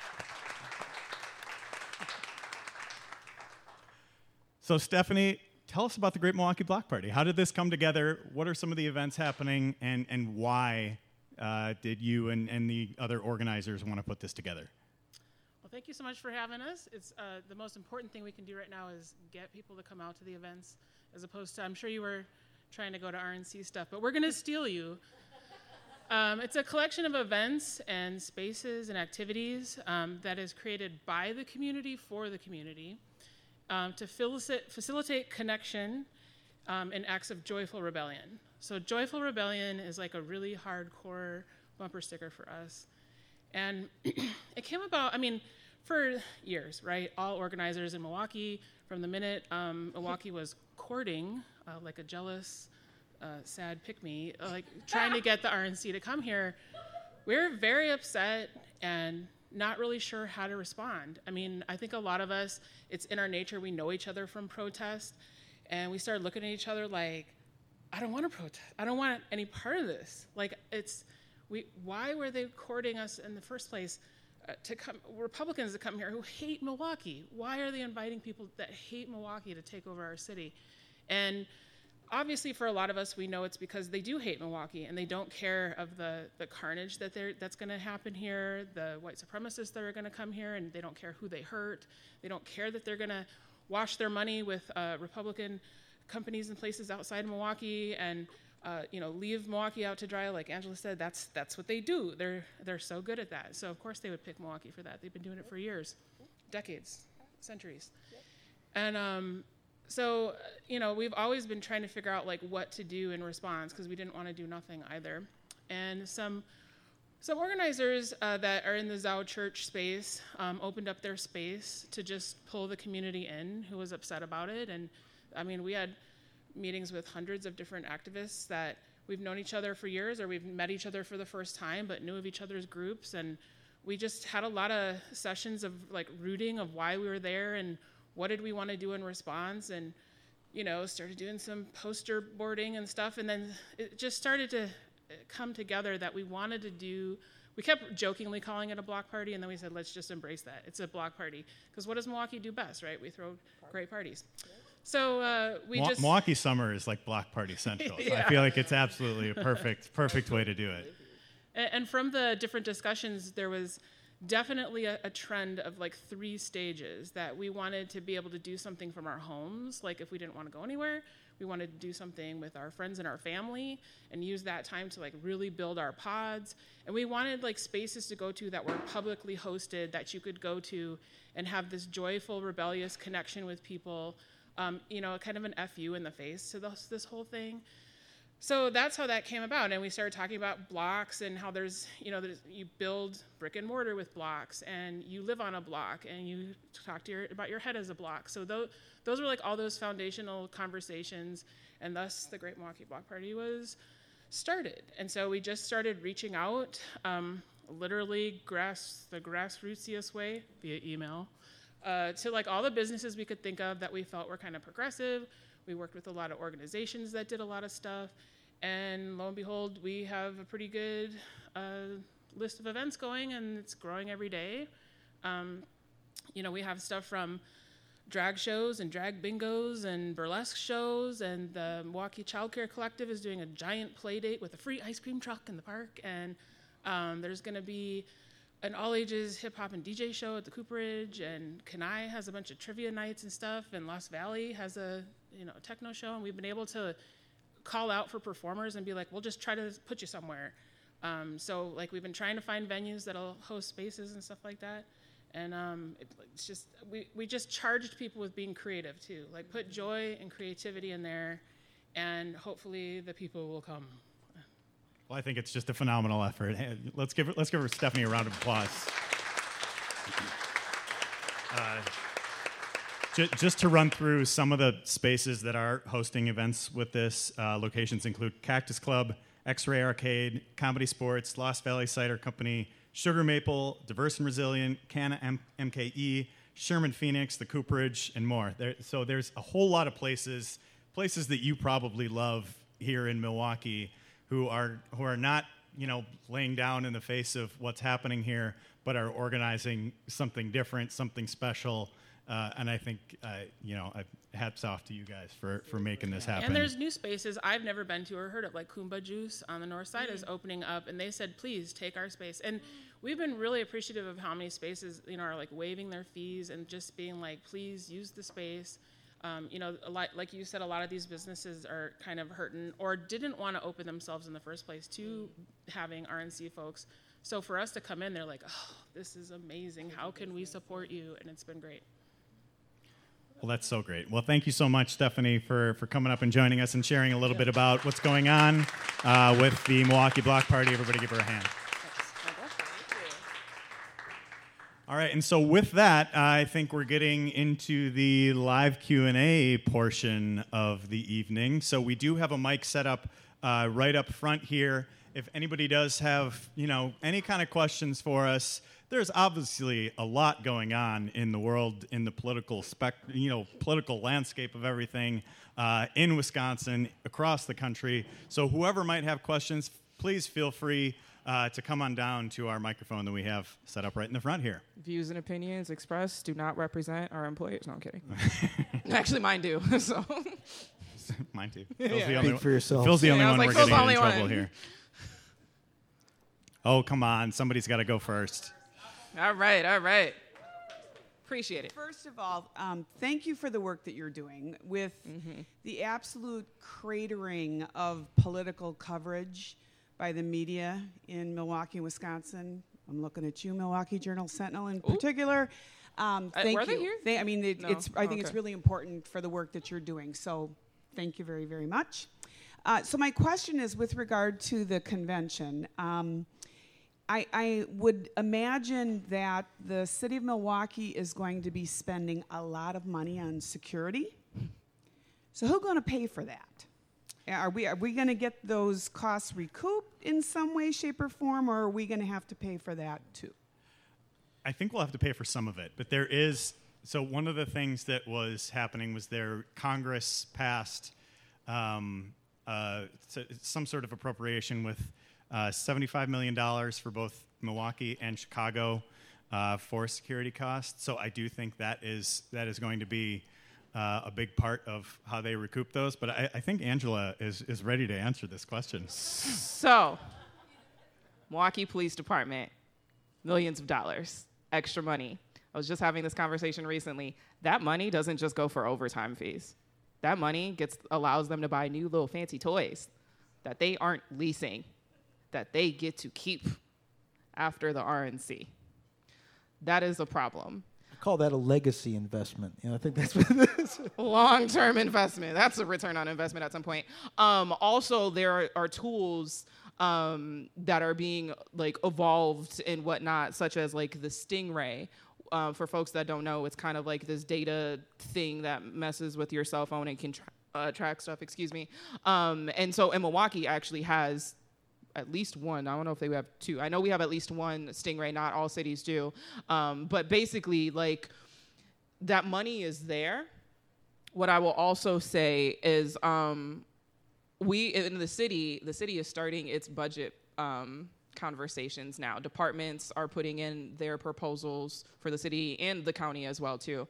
So Stephanie, tell us about the Great Milwaukee Block Party. How did this come together? What are some of the events happening, and why did you and the other organizers want to put this together? Thank you so much for having us. It's the most important thing we can do right now is get people to come out to the events, as opposed to, I'm sure you were trying to go to RNC stuff, but we're going to steal you. It's a collection of events and spaces and activities that is created by the community for the community to facilitate connection and acts of joyful rebellion. So joyful rebellion is like a really hardcore bumper sticker for us. And it came about, for years, right? All organizers in Milwaukee, from the minute Milwaukee was courting, like a jealous, sad pick-me, like trying to get the RNC to come here, we were very upset and not really sure how to respond. I think a lot of us, it's in our nature, we know each other from protest, and we started looking at each other like, I don't want to protest. I don't want any part of this. Like, why were they courting us in the first place? To come, Republicans to come here who hate Milwaukee. Why are they inviting people that hate Milwaukee to take over our city? And obviously, for a lot of us, we know it's because they do hate Milwaukee and they don't care of the carnage that's going to happen here, the white supremacists that are going to come here, and they don't care who they hurt. They don't care that they're going to wash their money with Republican companies and places outside Milwaukee and leave Milwaukee out to dry, like Angela said. That's what they do. They're so good at that. So of course they would pick Milwaukee for that. They've been doing it for years, decades, centuries. And So, we've always been trying to figure out like what to do in response because we didn't want to do nothing either. And some organizers that are in the Zao Church space opened up their space to just pull the community in who was upset about it. And I mean, we had meetings with hundreds of different activists that we've known each other for years, or we've met each other for the first time, but knew of each other's groups. And we just had a lot of sessions of like rooting of why we were there and what did we want to do in response, and started doing some poster boarding and stuff. And then it just started to come together that we wanted to do. We kept jokingly calling it a block party, and then we said, let's just embrace that. It's a block party, because what does Milwaukee do best, right? We throw great parties. So Milwaukee summer is like block party central. So Yeah. I feel like it's absolutely a perfect way to do it. And from the different discussions, there was definitely a trend of like 3 stages that we wanted to be able to do something from our homes. Like if we didn't want to go anywhere, we wanted to do something with our friends and our family and use that time to like really build our pods. And we wanted like spaces to go to that were publicly hosted, that you could go to and have this joyful, rebellious connection with people, kind of an FU in the face to this whole thing. So that's how that came about, and we started talking about blocks and how there's you build brick and mortar with blocks, and you live on a block, and you talk about your head as a block. So those were like all those foundational conversations, and thus the Great Milwaukee Block Party was started. And so we just started reaching out, literally the grassrootsiest way via email, to like all the businesses we could think of that we felt were kind of progressive. We worked with a lot of organizations that did a lot of stuff, and lo and behold, we have a pretty good list of events going, and it's growing every day. We have stuff from drag shows and drag bingos and burlesque shows, and the Milwaukee Child Care Collective is doing a giant play date with a free ice cream truck in the park, and there's going to be an all-ages hip-hop and DJ show at the Cooperage, and Kenai has a bunch of trivia nights and stuff, and Lost Valley has a techno show, and we've been able to call out for performers and be like, we'll just try to put you somewhere. So like we've been trying to find venues that'll host spaces and stuff like that, and it's just we just charged people with being creative too, like put joy and creativity in there, and hopefully the people will come. Well, I think it's just a phenomenal effort. Hey, let's give Stephanie a round of applause. Just to run through some of the spaces that are hosting events with this, locations include Cactus Club, X-Ray Arcade, Comedy Sports, Lost Valley Cider Company, Sugar Maple, Diverse and Resilient, Canna MKE, Sherman Phoenix, the Cooperage, and more. So there's a whole lot of places that you probably love here in Milwaukee who are not, laying down in the face of what's happening here, but are organizing something different, something special. And I think, hats off to you guys for making this happen. And there's new spaces I've never been to or heard of, like Kumba Juice on the north side is opening up, and they said, please take our space. And we've been really appreciative of how many spaces, are like waiving their fees and just being like, please use the space. A lot, like you said, a lot of these businesses are kind of hurting or didn't want to open themselves in the first place to having RNC folks. So for us to come in, they're like, oh, this is amazing. How can we support you? And it's been great. Well, that's so great. Well, thank you so much, Stephanie, for coming up and joining us and sharing a little bit about what's going on with the Milwaukee Block Party. Everybody give her a hand. All right, and so with that, I think we're getting into the live Q&A portion of the evening. So we do have a mic set up right up front here. If anybody does have, any kind of questions for us, there's obviously a lot going on in the world, in the political political landscape of everything in Wisconsin, across the country. So whoever might have questions, please feel free to come on down to our microphone that we have set up right in the front here. Views and opinions expressed do not represent our employers. No, I'm kidding. Actually, mine do. So Mine too. Speak for yourself. Phil's the only I was one like, we're Phil's getting the in only trouble one. here. Oh, come on. Somebody's got to go first. All right. Appreciate it. First of all, thank you for the work that you're doing with the absolute cratering of political coverage by the media in Milwaukee, Wisconsin. I'm looking at you, Milwaukee Journal-Sentinel in particular. Thank were you. they here? I mean, No? I think it's Okay. really important for the work that you're doing. So thank you very, very much. So my question is with regard to the convention. I would imagine that the city of Milwaukee is going to be spending a lot of money on security. So who's going to pay for that? Are we going to get those costs recouped in some way, shape, or form, or are we going to have to pay for that too? I think we'll have to pay for some of it, but there is. So one of the things that was happening was Congress passed some sort of appropriation with $75 million for both Milwaukee and Chicago for security costs. So I do think that is going to be a big part of how they recoup those. But I think Angela is ready to answer this question. So, Milwaukee Police Department, millions of dollars, extra money. I was just having this conversation recently. That money doesn't just go for overtime fees. That money allows them to buy new little fancy toys that they aren't leasing, that they get to keep after the RNC. That is a problem. I call that a legacy investment. I think that's what it is. Long-term investment. That's a return on investment at some point. Also, there are tools that are being evolved and whatnot, such as the Stingray. For folks that don't know, it's kind of like this data thing that messes with your cell phone and can track stuff. And so, Milwaukee actually has at least one. I don't know if they have two. I know we have at least one Stingray. Not all cities do. But basically, that money is there. What I will also say is we in the city is starting its budget conversations now. Departments are putting in their proposals for the city and the county as well, too.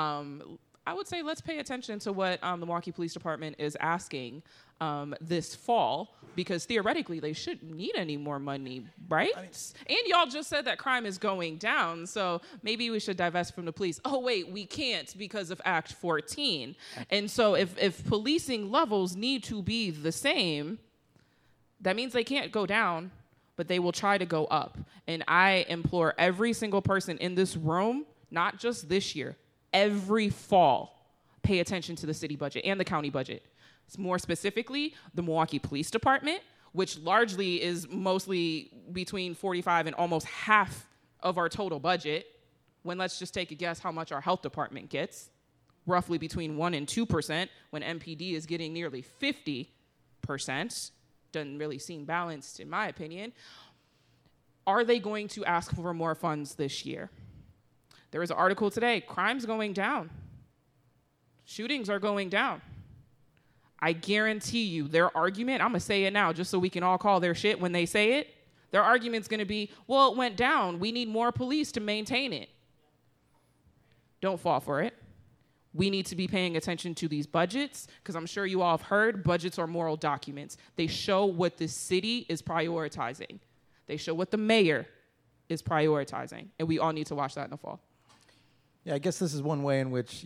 I would say let's pay attention to what the Milwaukee Police Department is asking this fall, because theoretically they shouldn't need any more money, right? And y'all just said that crime is going down, so maybe we should divest from the police. Oh, wait, we can't because of Act 14. And so if policing levels need to be the same, that means they can't go down, but they will try to go up. And I implore every single person in this room, not just this year, every fall, pay attention to the city budget and the county budget. More specifically, the Milwaukee Police Department, which largely is mostly between 45 and almost half of our total budget, when let's just take a guess how much our health department gets, roughly between 1% and 2%, when MPD is getting nearly 50%. Doesn't really seem balanced in my opinion. Are they going to ask for more funds this year? There was an article today, crime's going down. Shootings are going down. I guarantee you their argument, I'm going to say it now just so we can all call their shit when they say it, their argument's going to be, well, it went down. We need more police to maintain it. Don't fall for it. We need to be paying attention to these budgets, because I'm sure you all have heard budgets are moral documents. They show what the city is prioritizing. They show what the mayor is prioritizing, and we all need to watch that in the fall. Yeah, I guess this is one way in which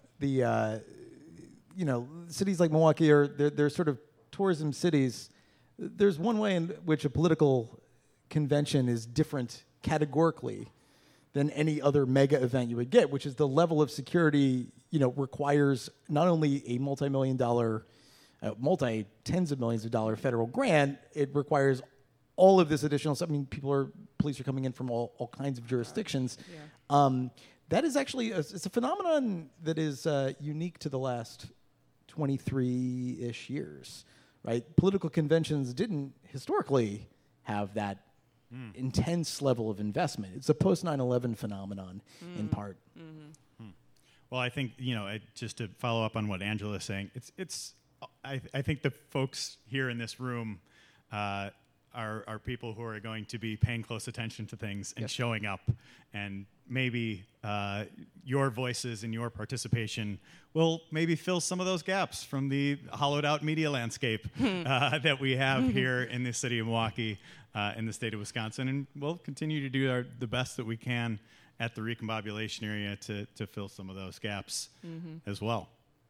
cities like Milwaukee they're sort of tourism cities. There's one way in which a political convention is different categorically than any other mega event you would get, which is the level of security, requires not only a multi-tens of millions of dollar federal grant, it requires all of this additional stuff. I mean, police are coming in from all kinds of jurisdictions. Yeah. That is actually, it's a phenomenon that is unique to the last 23-ish years, right? Political conventions didn't historically have that intense level of investment. It's a post-9/11 phenomenon in part. Mm-hmm. Well, I think, just to follow up on what Angela is saying, I think the folks here in this room are people who are going to be paying close attention to things and showing up, and maybe your voices and your participation will maybe fill some of those gaps from the hollowed out media landscape that we have here in the city of Milwaukee, in the state of Wisconsin, and we'll continue to do the best that we can at the recombobulation area to fill some of those gaps as well.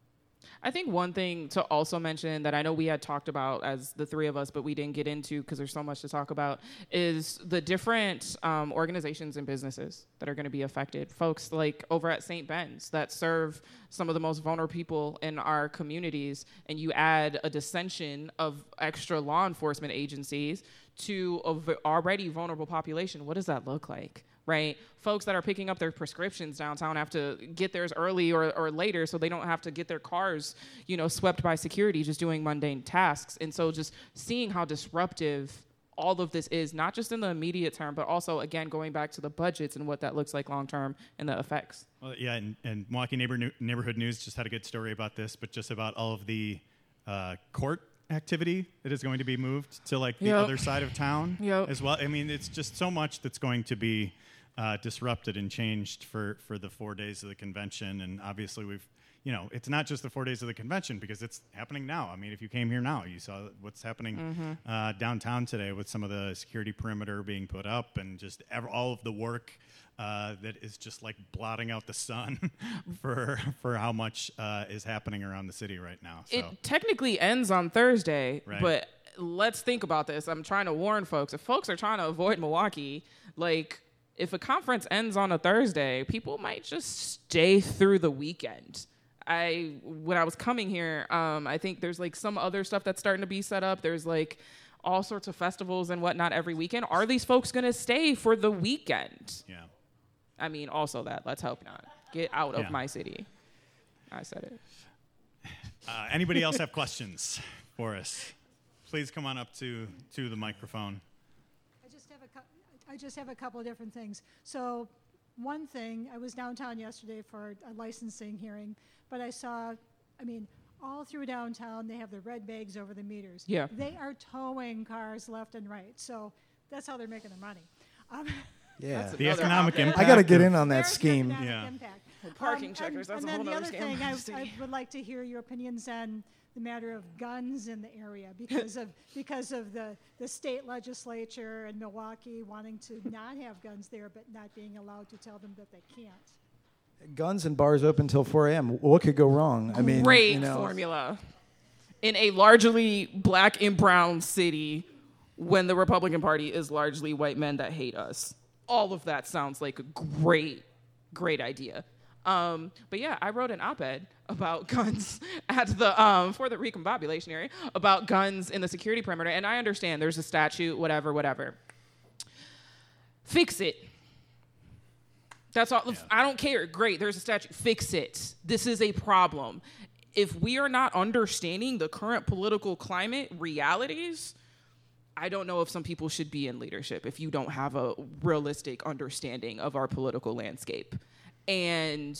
I think one thing to also mention that I know we had talked about as the three of us, but we didn't get into because there's so much to talk about, is the different organizations and businesses that are going to be affected. Folks like over at St. Ben's that serve some of the most vulnerable people in our communities, and you add a dissension of extra law enforcement agencies to an already vulnerable population. What does that look like? Right? Folks that are picking up their prescriptions downtown have to get theirs early or later so they don't have to get their cars, swept by security just doing mundane tasks. And so just seeing how disruptive all of this is, not just in the immediate term, but also, again, going back to the budgets and what that looks like long term and the effects. Well, yeah, and Milwaukee Neighborhood News just had a good story about this, but just about all of the court activity that is going to be moved to the other side of town as well. I mean, it's just so much that's going to be disrupted and changed for the 4 days of the convention. And obviously it's not just the 4 days of the convention because it's happening now. I mean, if you came here now, you saw what's happening downtown today with some of the security perimeter being put up and just all of the work that is just like blotting out the sun for how much is happening around the city right now. So. It technically ends on Thursday, right. But let's think about this. I'm trying to warn folks. If folks are trying to avoid Milwaukee, if a conference ends on a Thursday, people might just stay through the weekend. When I was coming here, I think there's some other stuff that's starting to be set up. There's all sorts of festivals and whatnot every weekend. Are these folks going to stay for the weekend? Yeah. I mean, also that. Let's hope not. Get out of my city. I said it. Anybody else have questions for us? Please come on up to the microphone. I just have a couple of different things. So one thing, I was downtown yesterday for a licensing hearing, but I saw, all through downtown, they have the red bags over the meters. Yeah. They are towing cars left and right. So that's how they're making their money. Yeah. The economic impact. I got to get in on that There's scheme. economic impact. Parking checkers, that's a whole And then nother the other thing, scam. I would like to hear your opinions on the matter of guns in the area because of the state legislature in Milwaukee wanting to not have guns there but not being allowed to tell them that they can't. Guns and bars open till 4 a.m. What could go wrong? Great formula. In a largely black and brown city when the Republican Party is largely white men that hate us. All of that sounds like a great idea. But yeah, I wrote an op-ed about guns at the for the recombobulation area about guns in the security perimeter, and I understand there's a statute, whatever. Fix it. That's all. Yeah. I don't care. Great, there's a statute. Fix it. This is a problem. If we are not understanding the current political climate realities, I don't know if some people should be in leadership if you don't have a realistic understanding of our political landscape. And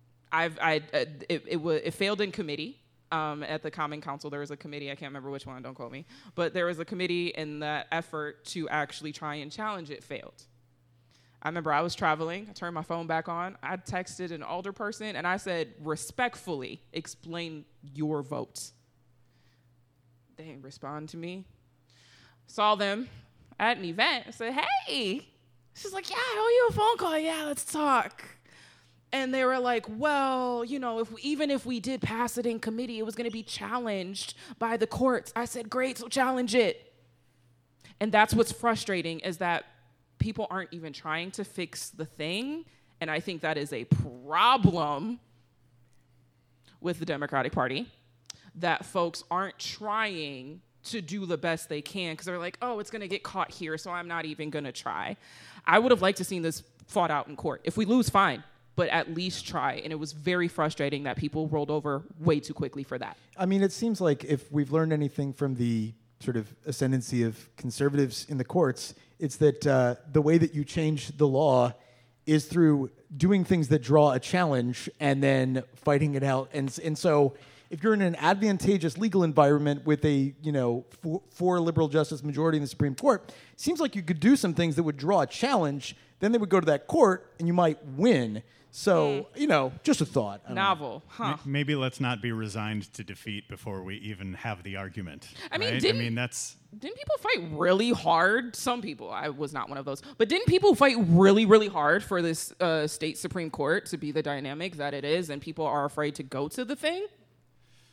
it failed in committee at the Common Council. There was a committee, I can't remember which one, don't quote me, but there was a committee in the effort to actually try and challenge it failed. I remember I was traveling, I turned my phone back on, I texted an older person and I said, respectfully, explain your vote. They didn't respond to me. Saw them at an event. I said, hey. She's like, yeah, I owe you a phone call. Yeah, let's talk. And they were like, well, even if we did pass it in committee, it was going to be challenged by the courts. I said, great, so challenge it. And that's what's frustrating is that people aren't even trying to fix the thing. And I think that is a problem with the Democratic Party, that folks aren't trying to do the best they can because they're like, oh, it's going to get caught here, so I'm not even going to try. I would have liked to seen this fought out in court. If we lose, fine, but at least try. And it was very frustrating that people rolled over way too quickly for that. I mean, it seems like if we've learned anything from the sort of ascendancy of conservatives in the courts, it's that the way that you change the law is through doing things that draw a challenge and then fighting it out. And so if you're in an advantageous legal environment with a, four liberal justice majority in the Supreme Court, it seems like you could do some things that would draw a challenge. Then they would go to that court and you might win. So, just a thought. Novel, huh? Maybe let's not be resigned to defeat before we even have the argument. I mean, right? didn't people fight really hard? Some people, I was not one of those, but didn't people fight really, really hard for this state Supreme Court to be the dynamic that it is, and people are afraid to go to the thing?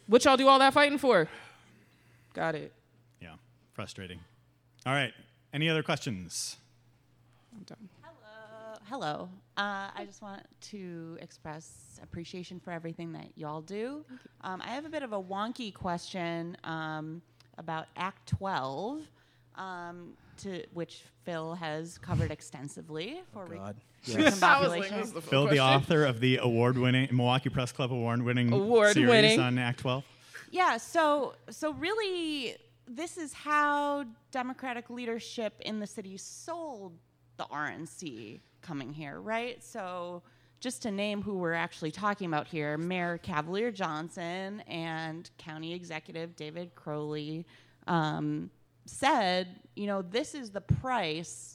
What y'all do all that fighting for? Got it. Yeah, frustrating. All right, any other questions? I'm done. Hello. I just want to express appreciation for everything that y'all do. I have a bit of a wonky question about Act 12, which Phil has covered extensively for God. recombobulation. Phil, the author of the award-winning Milwaukee Press Club award-winning series on Act 12. Yeah, so really, this is how Democratic leadership in the city sold the RNC coming here, right? So just to name who we're actually talking about here, Mayor Cavalier Johnson and County Executive David Crowley said, this is the price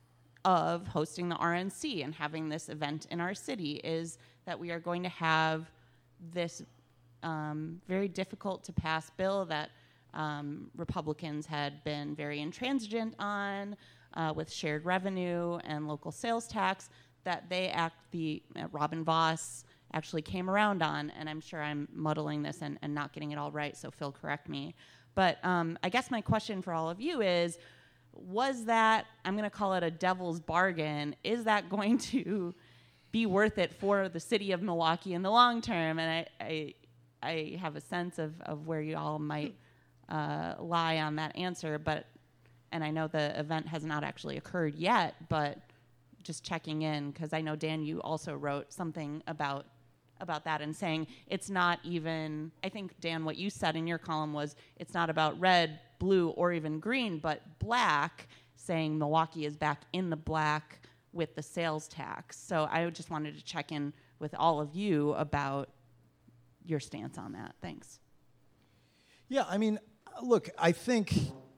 of hosting the RNC and having this event in our city, is that we are going to have this very difficult to pass bill that Republicans had been very intransigent on, with shared revenue and local sales tax, that Robin Voss actually came around on. And I'm sure I'm muddling this and not getting it all right, so Phil, correct me. But I guess my question for all of you is, was that, I'm going to call it a devil's bargain, is that going to be worth it for the city of Milwaukee in the long term? And I have a sense of where you all might lie on that answer, and I know the event has not actually occurred yet, but just checking in, because I know, Dan, you also wrote something about that and saying it's not even, I think, Dan, what you said in your column was it's not about red, blue, or even green, but black, saying Milwaukee is back in the black with the sales tax. So I just wanted to check in with all of you about your stance on that. Thanks. Yeah, I mean, look, I think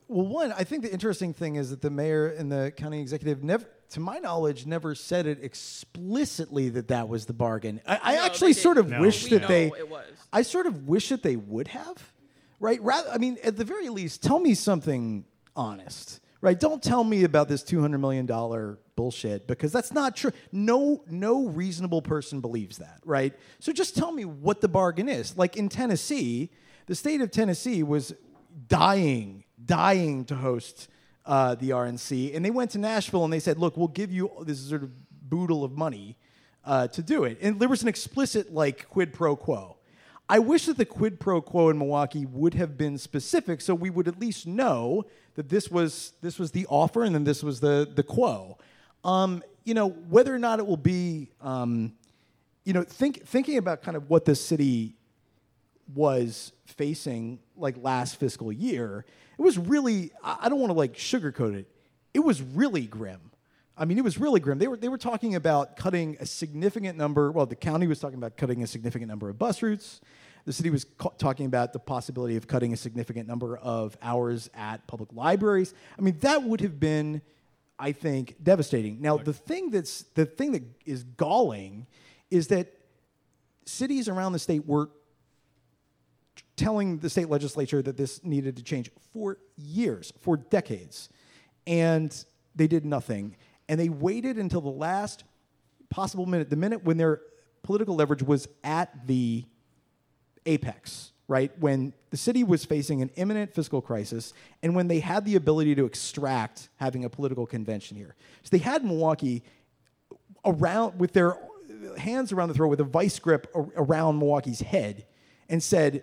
the interesting thing is that the mayor and the county executive never, to my knowledge, never said it explicitly that was the bargain. I actually sort of wish that they, I sort of wish that they would have, right? Rather, I mean, at the very least, tell me something honest, right? Don't tell me about this $200 million bullshit, because that's not true. No reasonable person believes that, right? So just tell me what the bargain is. Like in Tennessee, the state of Tennessee was dying to host the RNC, and they went to Nashville and they said, look, we'll give you this sort of boodle of money to do it. And there was an explicit quid pro quo. I wish that the quid pro quo in Milwaukee would have been specific, so we would at least know that this was the offer and then this was the quo. Whether or not it will be, thinking about kind of what the city was facing last fiscal year, it was really, I don't want to sugarcoat it, it was really grim. I mean, it was really grim. They were talking about cutting a significant number, the county was talking about cutting a significant number of bus routes. The city was talking about the possibility of cutting a significant number of hours at public libraries. I mean, that would have been, I think, devastating. Now, the thing that is galling is that cities around the state were telling the state legislature that this needed to change for years, for decades, and they did nothing. And they waited until the last possible minute, the minute when their political leverage was at the apex, right? When the city was facing an imminent fiscal crisis and when they had the ability to extract having a political convention here. So they had Milwaukee around with their hands around the throat with a vice grip around Milwaukee's head and said,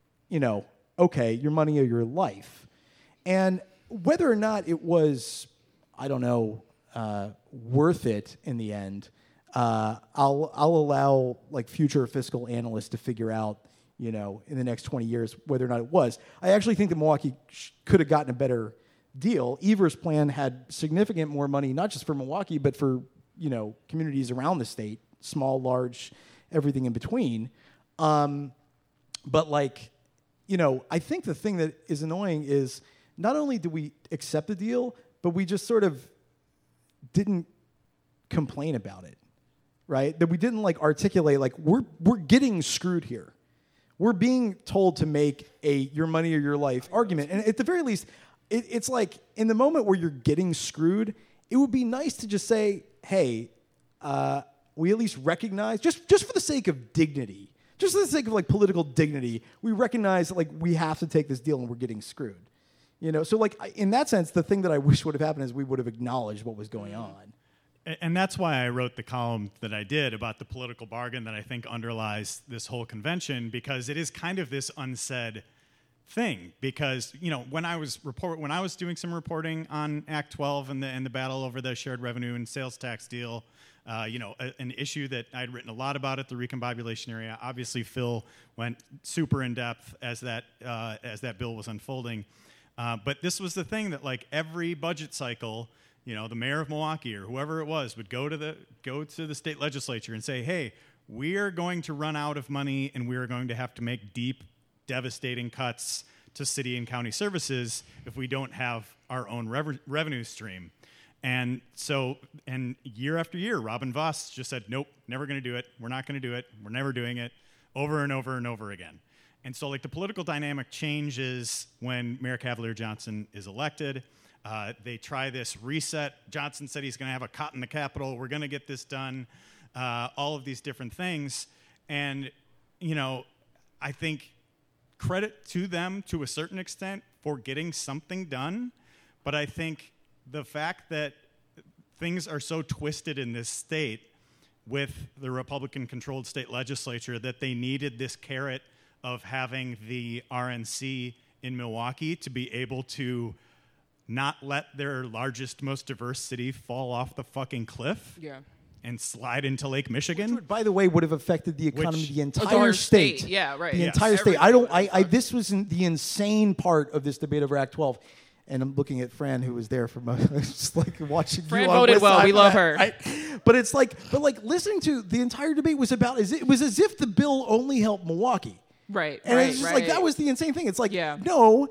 okay, your money or your life. And whether or not it was, I don't know, worth it in the end, I'll allow future fiscal analysts to figure out, in the next 20 years whether or not it was. I actually think that Milwaukee could have gotten a better deal. Evers' plan had significant more money, not just for Milwaukee, but for communities around the state, small, large, everything in between. But I think the thing that is annoying is not only do we accept the deal, but we just sort of didn't complain about it, right? That we didn't articulate we're getting screwed here. We're being told to make a your money or your life argument. And at the very least, it's in the moment where you're getting screwed, it would be nice to just say, hey, we at least recognize, just for the sake of dignity, just for the sake of like political dignity, we recognize that like we have to take this deal and we're getting screwed. You know, so like in that sense, the thing that I wish would have happened is we would have acknowledged what was going on. And that's why I wrote the column that I did about the political bargain that I think underlies this whole convention, because it is kind of this unsaid thing. Because, you know, when I was doing some reporting on Act 12 and the battle over the shared revenue and sales tax deal, you know, an issue that I'd written a lot about at the recombobulation area. Obviously, Phil went super in depth as that bill was unfolding. But this was the thing that, like, every budget cycle, you know, the mayor of Milwaukee or whoever it was would go to the state legislature and say, hey, we are going to run out of money and we are going to have to make deep, devastating cuts to city and county services if we don't have our own revenue stream. And so, and year after year, Robin Voss just said, nope, never going to do it. We're not going to do it. We're never doing it, over and over and over again. And so, like, the political dynamic changes when Mayor Cavalier Johnson is elected. They try this reset. Johnson said he's going to have a cot in the Capitol. We're going to get this done. All of these different things. And, you know, I think credit to them to a certain extent for getting something done. But I think the fact that things are so twisted in this state with the Republican-controlled state legislature that they needed this carrot of having the RNC in Milwaukee to be able to not let their largest, most diverse city fall off the fucking cliff and slide into Lake Michigan. Which, by the way, would have affected the economy of the entire entire state. state. Yeah, right. The Yes. entire state. Everybody This was the insane part of this debate over Act 12. And I'm looking at Fran, who was there for just like watching. Fran you on voted West well. Side. We love her. But it's like, listening to the entire debate was about. It was as if the bill only helped Milwaukee. Right. And right, it's just right. like that was the insane thing. It's like, Yeah. no,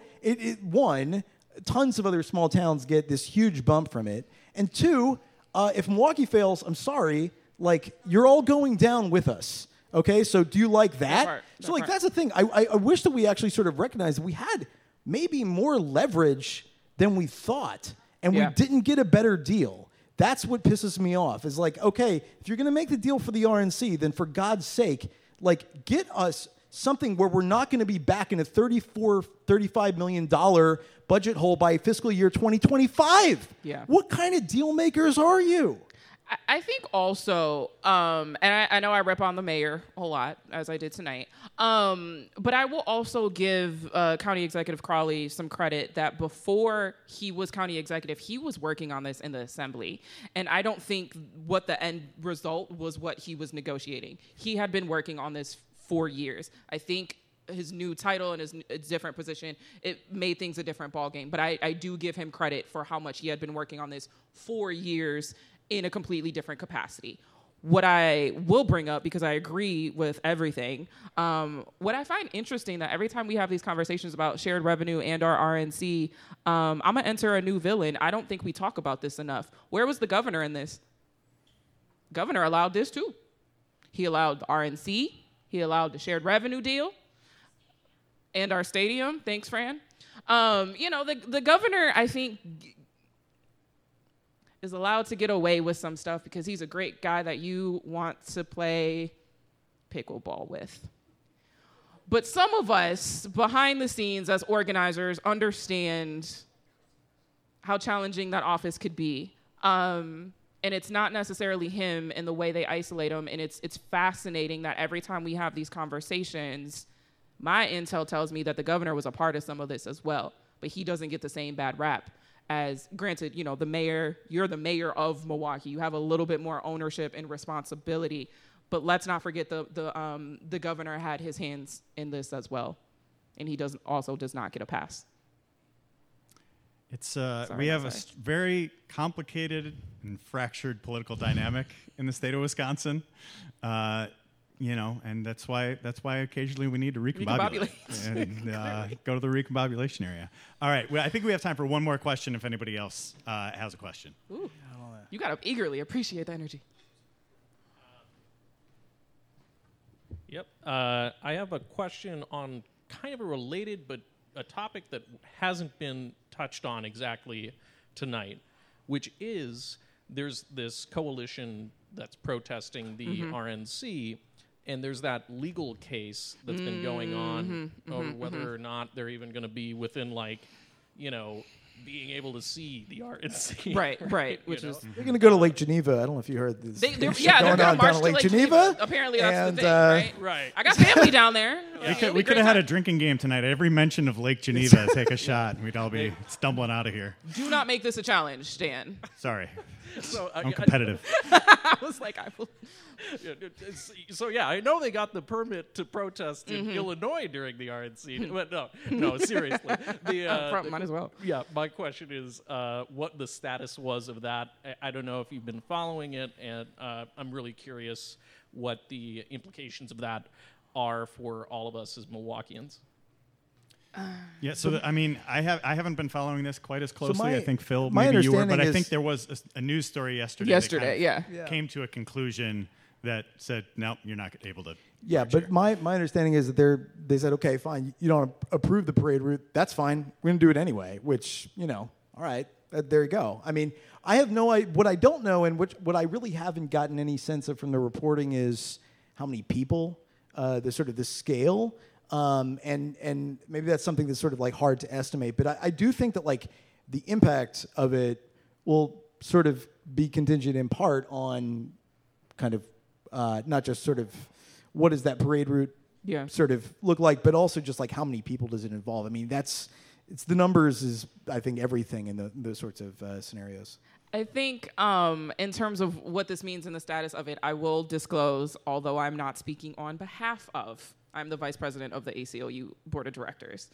one, tons of other small towns get this huge bump from it, and two, if Milwaukee fails, I'm sorry, like you're all going down with us. Okay, so do you like that? So like that's the thing. I wish that we actually sort of recognized that we had maybe more leverage than we thought, and we didn't get a better deal. That's what pisses me off. Is like, okay, if you're going to make the deal for the RNC, then for God's sake, like get us something where we're not going to be back in a $35 million budget hole by fiscal year 2025. Yeah. What kind of deal makers are you? I think also, and I know I rep on the mayor a lot, as I did tonight, but I will also give County Executive Crawley some credit that before he was county executive, he was working on this in the assembly. And I don't think what the end result was what he was negotiating. He had been working on this for years. I think his new title and his different position, it made things a different ballgame. But I do give him credit for how much he had been working on this for years in a completely different capacity. What I will bring up, because I agree with everything, what I find interesting that every time we have these conversations about shared revenue and our RNC, I'm going to enter a new villain. I don't think we talk about this enough. Where was the governor in this? Governor allowed this too. He allowed the RNC. He allowed the shared revenue deal and our stadium. Thanks, Fran. You know, the governor, I think, is allowed to get away with some stuff because he's a great guy that you want to play pickleball with. But some of us, behind the scenes as organizers, understand how challenging that office could be. And it's not necessarily him and the way they isolate him. And it's fascinating that every time we have these conversations, my intel tells me that the governor was a part of some of this as well. But he doesn't get the same bad rap as, granted, you know, the mayor, you're the mayor of Milwaukee. You have a little bit more ownership and responsibility. But let's not forget the governor had his hands in this as well. And he does not get a pass. It's we have a very complicated and fractured political dynamic in the state of Wisconsin, you know, and that's why occasionally we need to recombobulate and go to the recombobulation area. All right, well, I think we have time for one more question. If anybody else has a question, Ooh, you gotta eagerly appreciate the energy. Yep, I have a question on kind of a related but a topic that hasn't been touched on exactly tonight, which is there's this coalition that's protesting the RNC, and there's that legal case that's been going on over whether or not they're even going to be within, like, being able to see the RNC. Right. Which is They're going to go to Lake Geneva. I don't know if you heard this. they're shit going going to on march down to at Lake Geneva. Apparently, that's and, the thing, right? Right. I got family down there. We could have had a drinking game tonight. Every mention of Lake Geneva, take a shot, and we'd all be stumbling out of here. Do not make this a challenge, Stan. Sorry. So I'm competitive. I was like, I will. So yeah, I know they got the permit to protest in Illinois during the RNC, but no, seriously. Might as well. Yeah, my question is what the status was of that. I don't know if you've been following it, and I'm really curious what the implications of that are for all of us as Milwaukeeans. Yeah, so I haven't been following this quite as closely. I think Phil, my maybe you were, but understanding I is- think there was a news story yesterday. Yesterday, that kind yeah. of came to a conclusion that said, no, you're not able to. Yeah, but my understanding is that they said, okay, fine, you don't approve the parade route. That's fine. We're going to do it anyway, which, all right, there you go. I mean, I have what I don't know and what I really haven't gotten any sense of from the reporting is how many people, the scale. And maybe that's something that's sort of like hard to estimate, but I do think that like the impact of it will sort of be contingent in part on kind of not just sort of what does that parade route sort of look like, but also just like how many people does it involve. I mean, it's the numbers is I think everything in those sorts of scenarios. I think in terms of what this means and the status of it, I will disclose, although I'm not speaking on behalf of. I'm the vice president of the ACLU board of directors.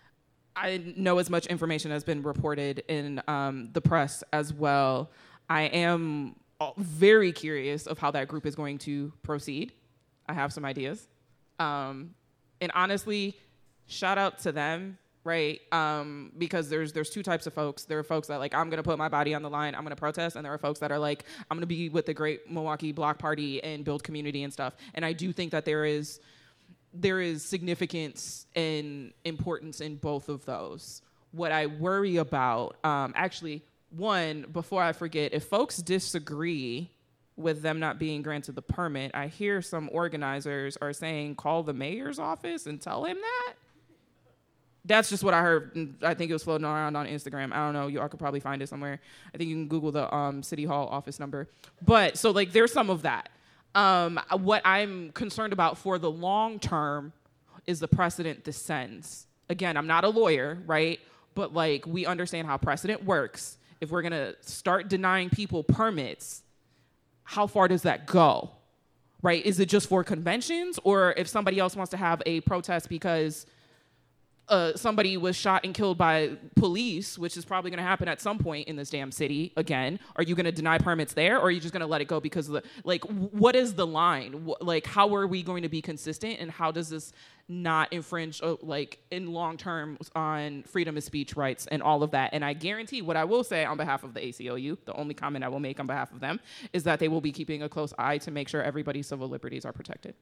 I know as much information has been reported in the press as well. I am very curious of how that group is going to proceed. I have some ideas. And honestly, shout out to them, right? Because there's two types of folks. There are folks that like, I'm going to put my body on the line, I'm going to protest. And there are folks that are like, I'm going to be with the Great Milwaukee Block Party and build community and stuff. And I do think that there is significance and importance in both of those. What I worry about, one, before I forget, if folks disagree with them not being granted the permit, I hear some organizers are saying, call the mayor's office and tell him that. That's just what I heard. I think it was floating around on Instagram. I don't know. Y'all could probably find it somewhere. I think you can Google the City Hall office number. But so like there's some of that. What I'm concerned about for the long term is the precedent descends. Again, I'm not a lawyer, right? But like we understand how precedent works. If we're gonna start denying people permits, how far does that go, right? Is it just for conventions, or if somebody else wants to have a protest because somebody was shot and killed by police, which is probably going to happen at some point in this damn city again, are you going to deny permits there, or are you just going to let it go because of the, like, what is the line? Like, how are we going to be consistent, and how does this not infringe, like, in long term on freedom of speech rights and all of that? And I guarantee what I will say on behalf of the ACLU, the only comment I will make on behalf of them, is that they will be keeping a close eye to make sure everybody's civil liberties are protected.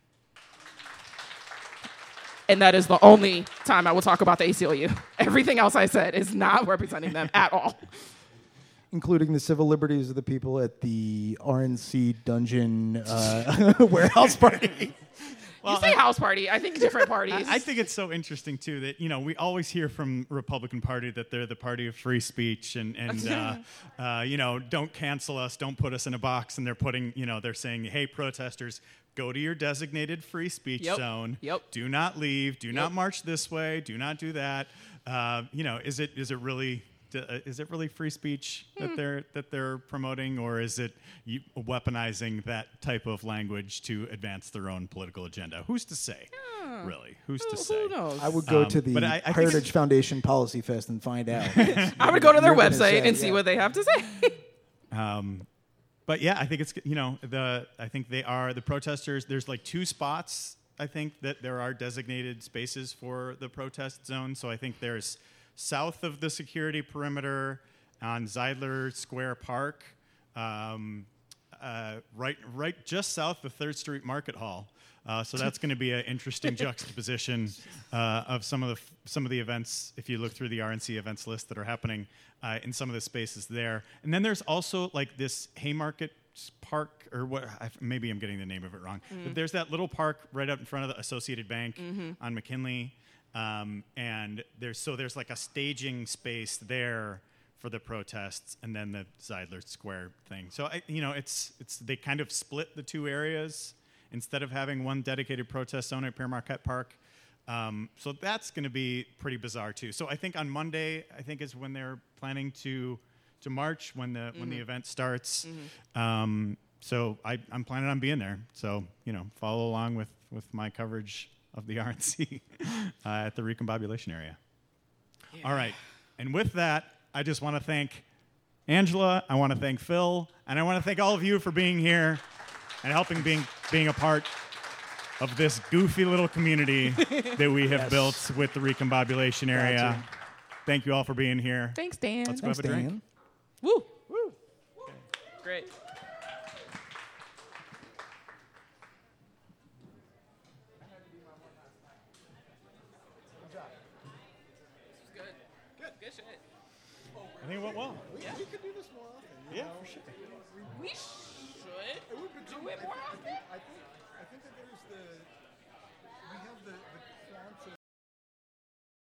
And that is the only time I will talk about the ACLU. Everything else I said is not representing them at all. Including the civil liberties of the people at the RNC dungeon warehouse party. Well, you say house party. I think different parties. I think it's so interesting, too, that, you know, we always hear from Republican Party that they're the party of free speech and you know, don't cancel us, don't put us in a box. And they're putting, you know, they're saying, hey, protesters, go to your designated free speech zone. Do not leave. Do not march this way. Do not do that. You know, is it really free speech that they're promoting, or is it weaponizing that type of language to advance their own political agenda? Who's to say? Really, who's to say? Who knows? I would go to the Heritage Foundation Policy Fest and find out. I would go to their website and see what they have to say. But yeah, I think it's, you know, I think they are the protesters. There's like 2 spots, I think, that there are designated spaces for the protest zone. So I think there's south of the security perimeter on Zeidler Square Park, right just south of 3rd Street Market Hall. So that's going to be an interesting juxtaposition of some of the events, if you look through the RNC events list that are happening in some of the spaces there. And then there's also like this Haymarket park, or what? Maybe I'm getting the name of it wrong. But there's that little park right up in front of the Associated Bank on McKinley, and there's like a staging space there for the protests, and then the Zeidler Square thing. So they kind of split the two areas instead of having one dedicated protest zone at Pere Marquette Park. So that's going to be pretty bizarre too. So I think on Monday, is when they're planning to march, when the event starts. So I'm planning on being there. So follow along with my coverage of the RNC at the Recombobulation area. Yeah. All right, and with that, I just want to thank Angela. I want to thank Phil, and I want to thank all of you for being here and helping being a part of this goofy little community that we have built with the Recombobulation area. Gotcha. Thank you all for being here. Thanks, Dan. Let's go have a drink. Dan. Woo. Woo. Great. Good shit. I think it went well. We could do this more often. Yeah, for sure. We